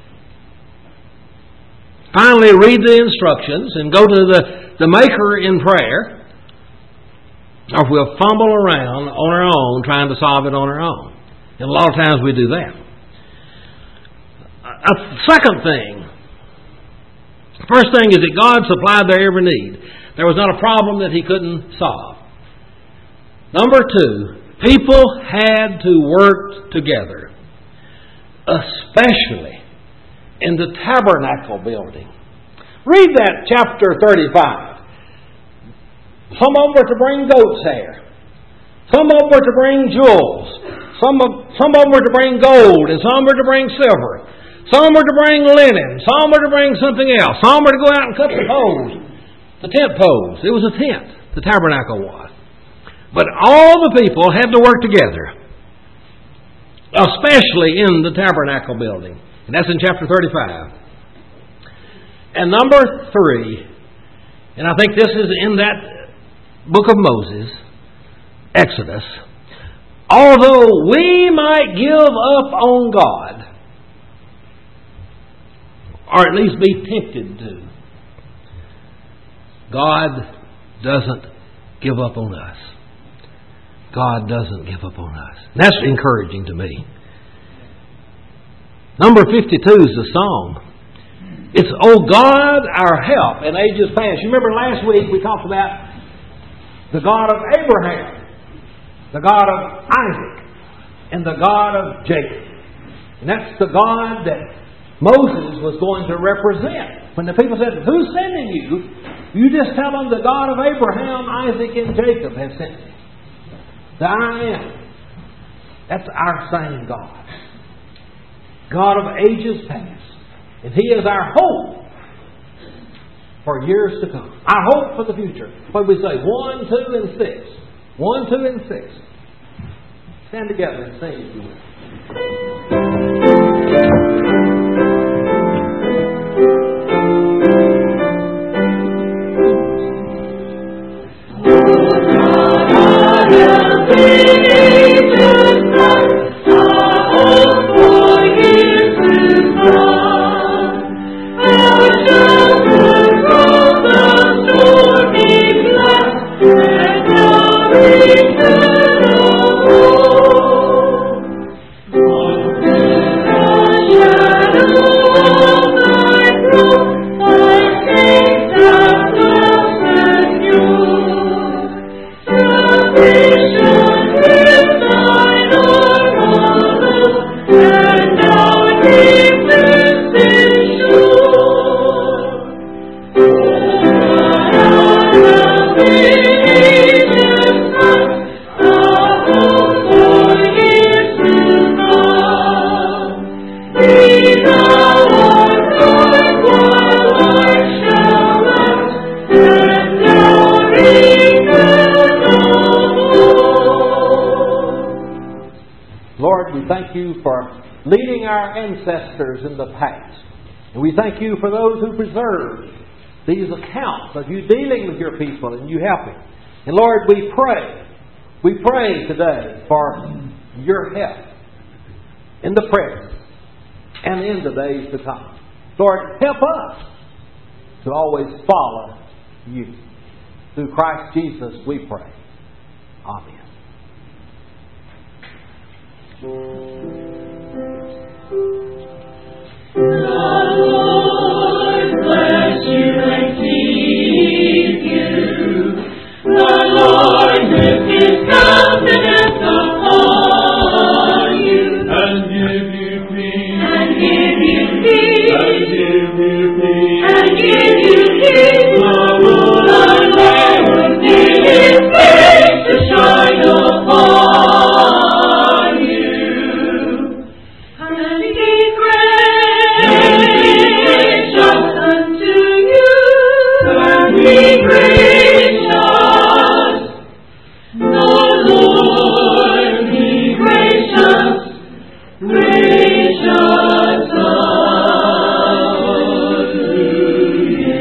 Finally, read the instructions and go to the, the Maker in prayer, or we'll fumble around on our own trying to solve it on our own. And a lot of times we do that. A second thing, first thing is that God supplied their every need. There was not a problem that He couldn't solve. Number two, people had to work together, especially in the tabernacle building. Read that chapter thirty-five. Some of them were to bring goat's hair. Some of them were to bring jewels. Some of, some of them were to bring gold, and some were to bring silver. Some were to bring linen. Some were to bring something else. Some were to go out and cut the poles, the tent poles. It was a tent, the tabernacle was. But all the people had to work together, especially in the tabernacle building. And that's in chapter thirty-five. And number three, and I think this is in that book of Moses, Exodus, although we might give up on God, or at least be tempted to, God doesn't give up on us. God doesn't give up on us. And that's encouraging to me. Number fifty-two is the song. It's, oh God, our help in ages past. You remember last week we talked about the God of Abraham, the God of Isaac, and the God of Jacob. And that's the God that Moses was going to represent. When the people said, who's sending you? You just tell them the God of Abraham, Isaac, and Jacob has sent me. The I am. That's our same God. God of ages past. And He is our hope for years to come. Our hope for the future. What we say? One, two, and six. One, two, and six. Stand together and sing if you ancestors in the past. And we thank you for those who preserved these accounts of you dealing with your people and you helping. And Lord, we pray, we pray today for your help in the present and in the days to come. Lord, help us to always follow you. Through Christ Jesus we pray. Amen. The Lord bless you and keep you. The Lord lift His countenance upon you and give you peace. And give you peace. And give you peace. And give you peace. The Lord make His face to shine upon you. And be Be gracious, the Lord be gracious, gracious unto you.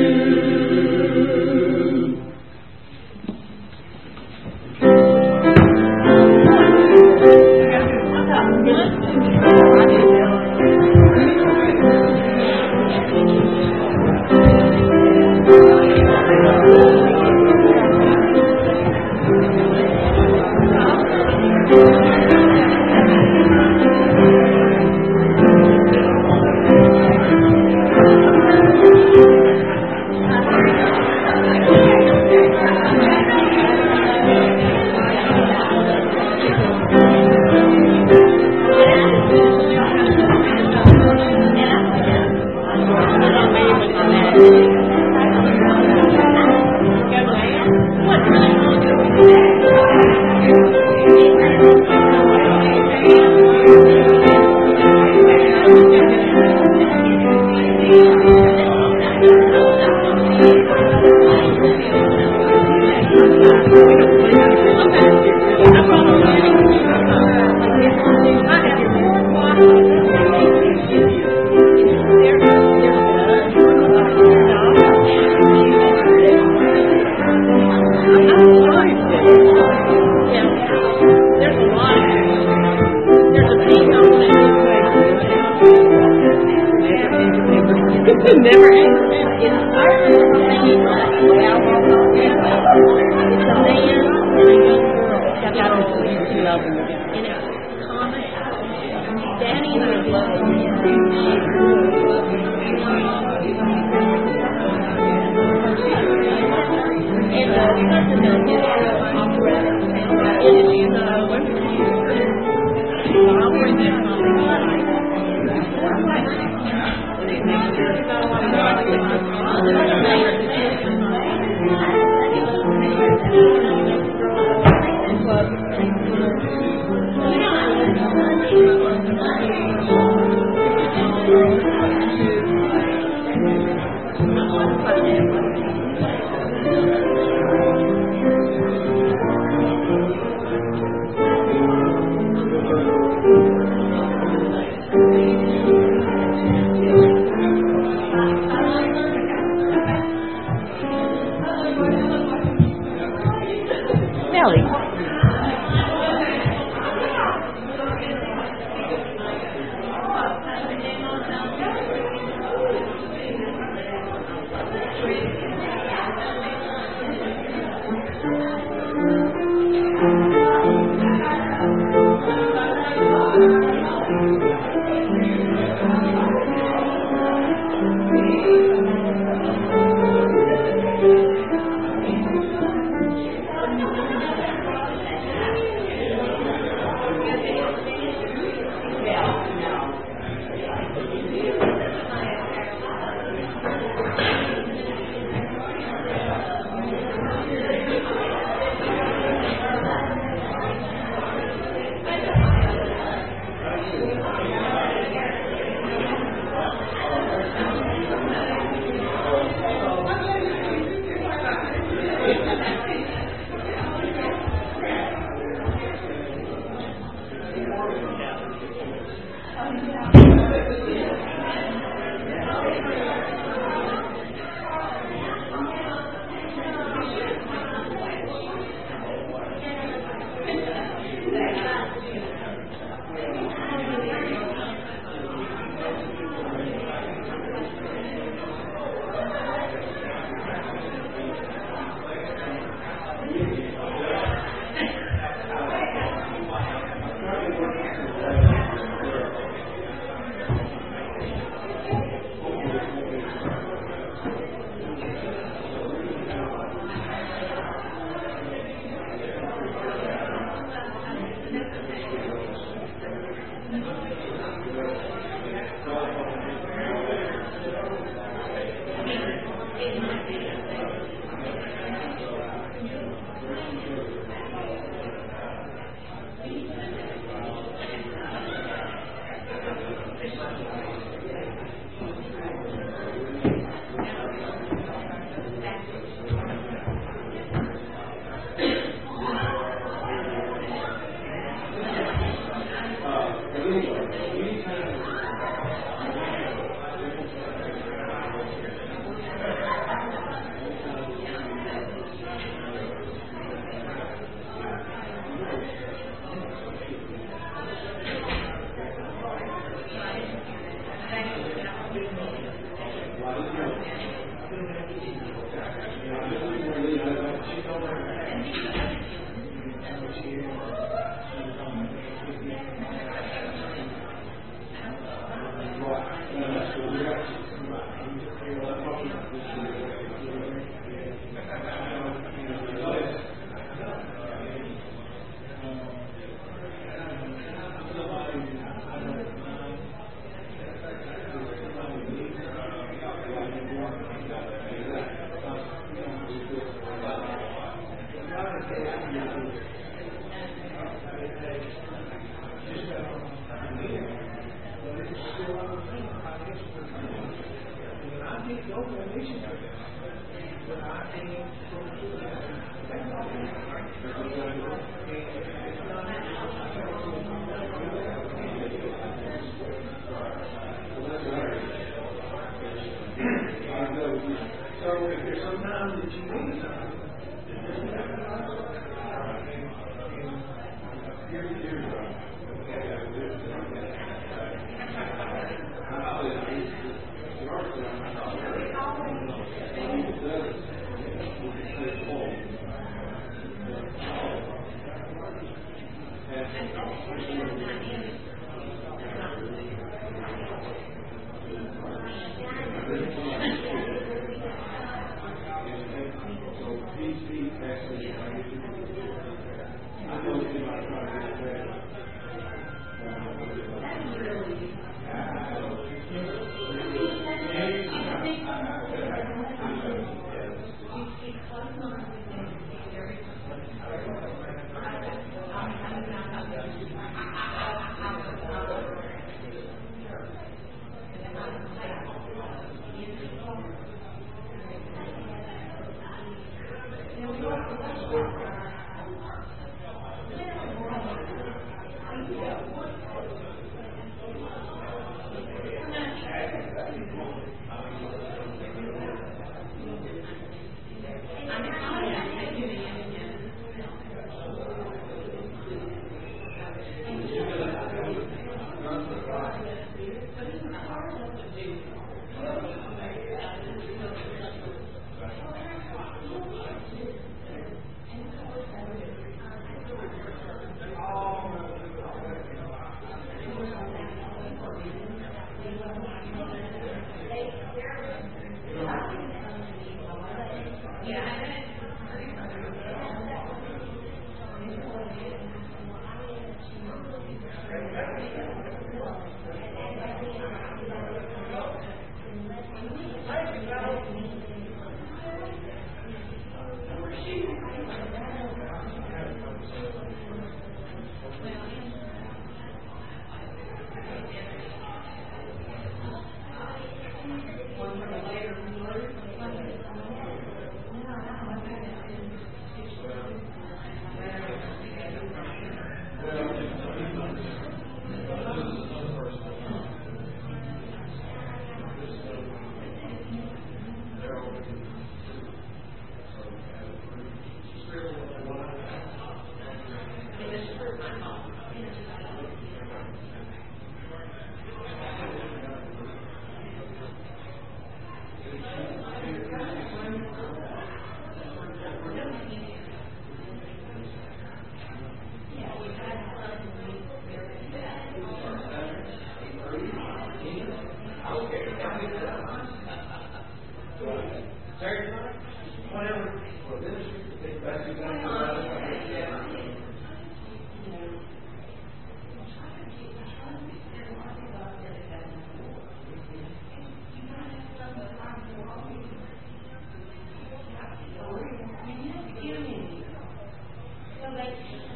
Never Danny Thank elevate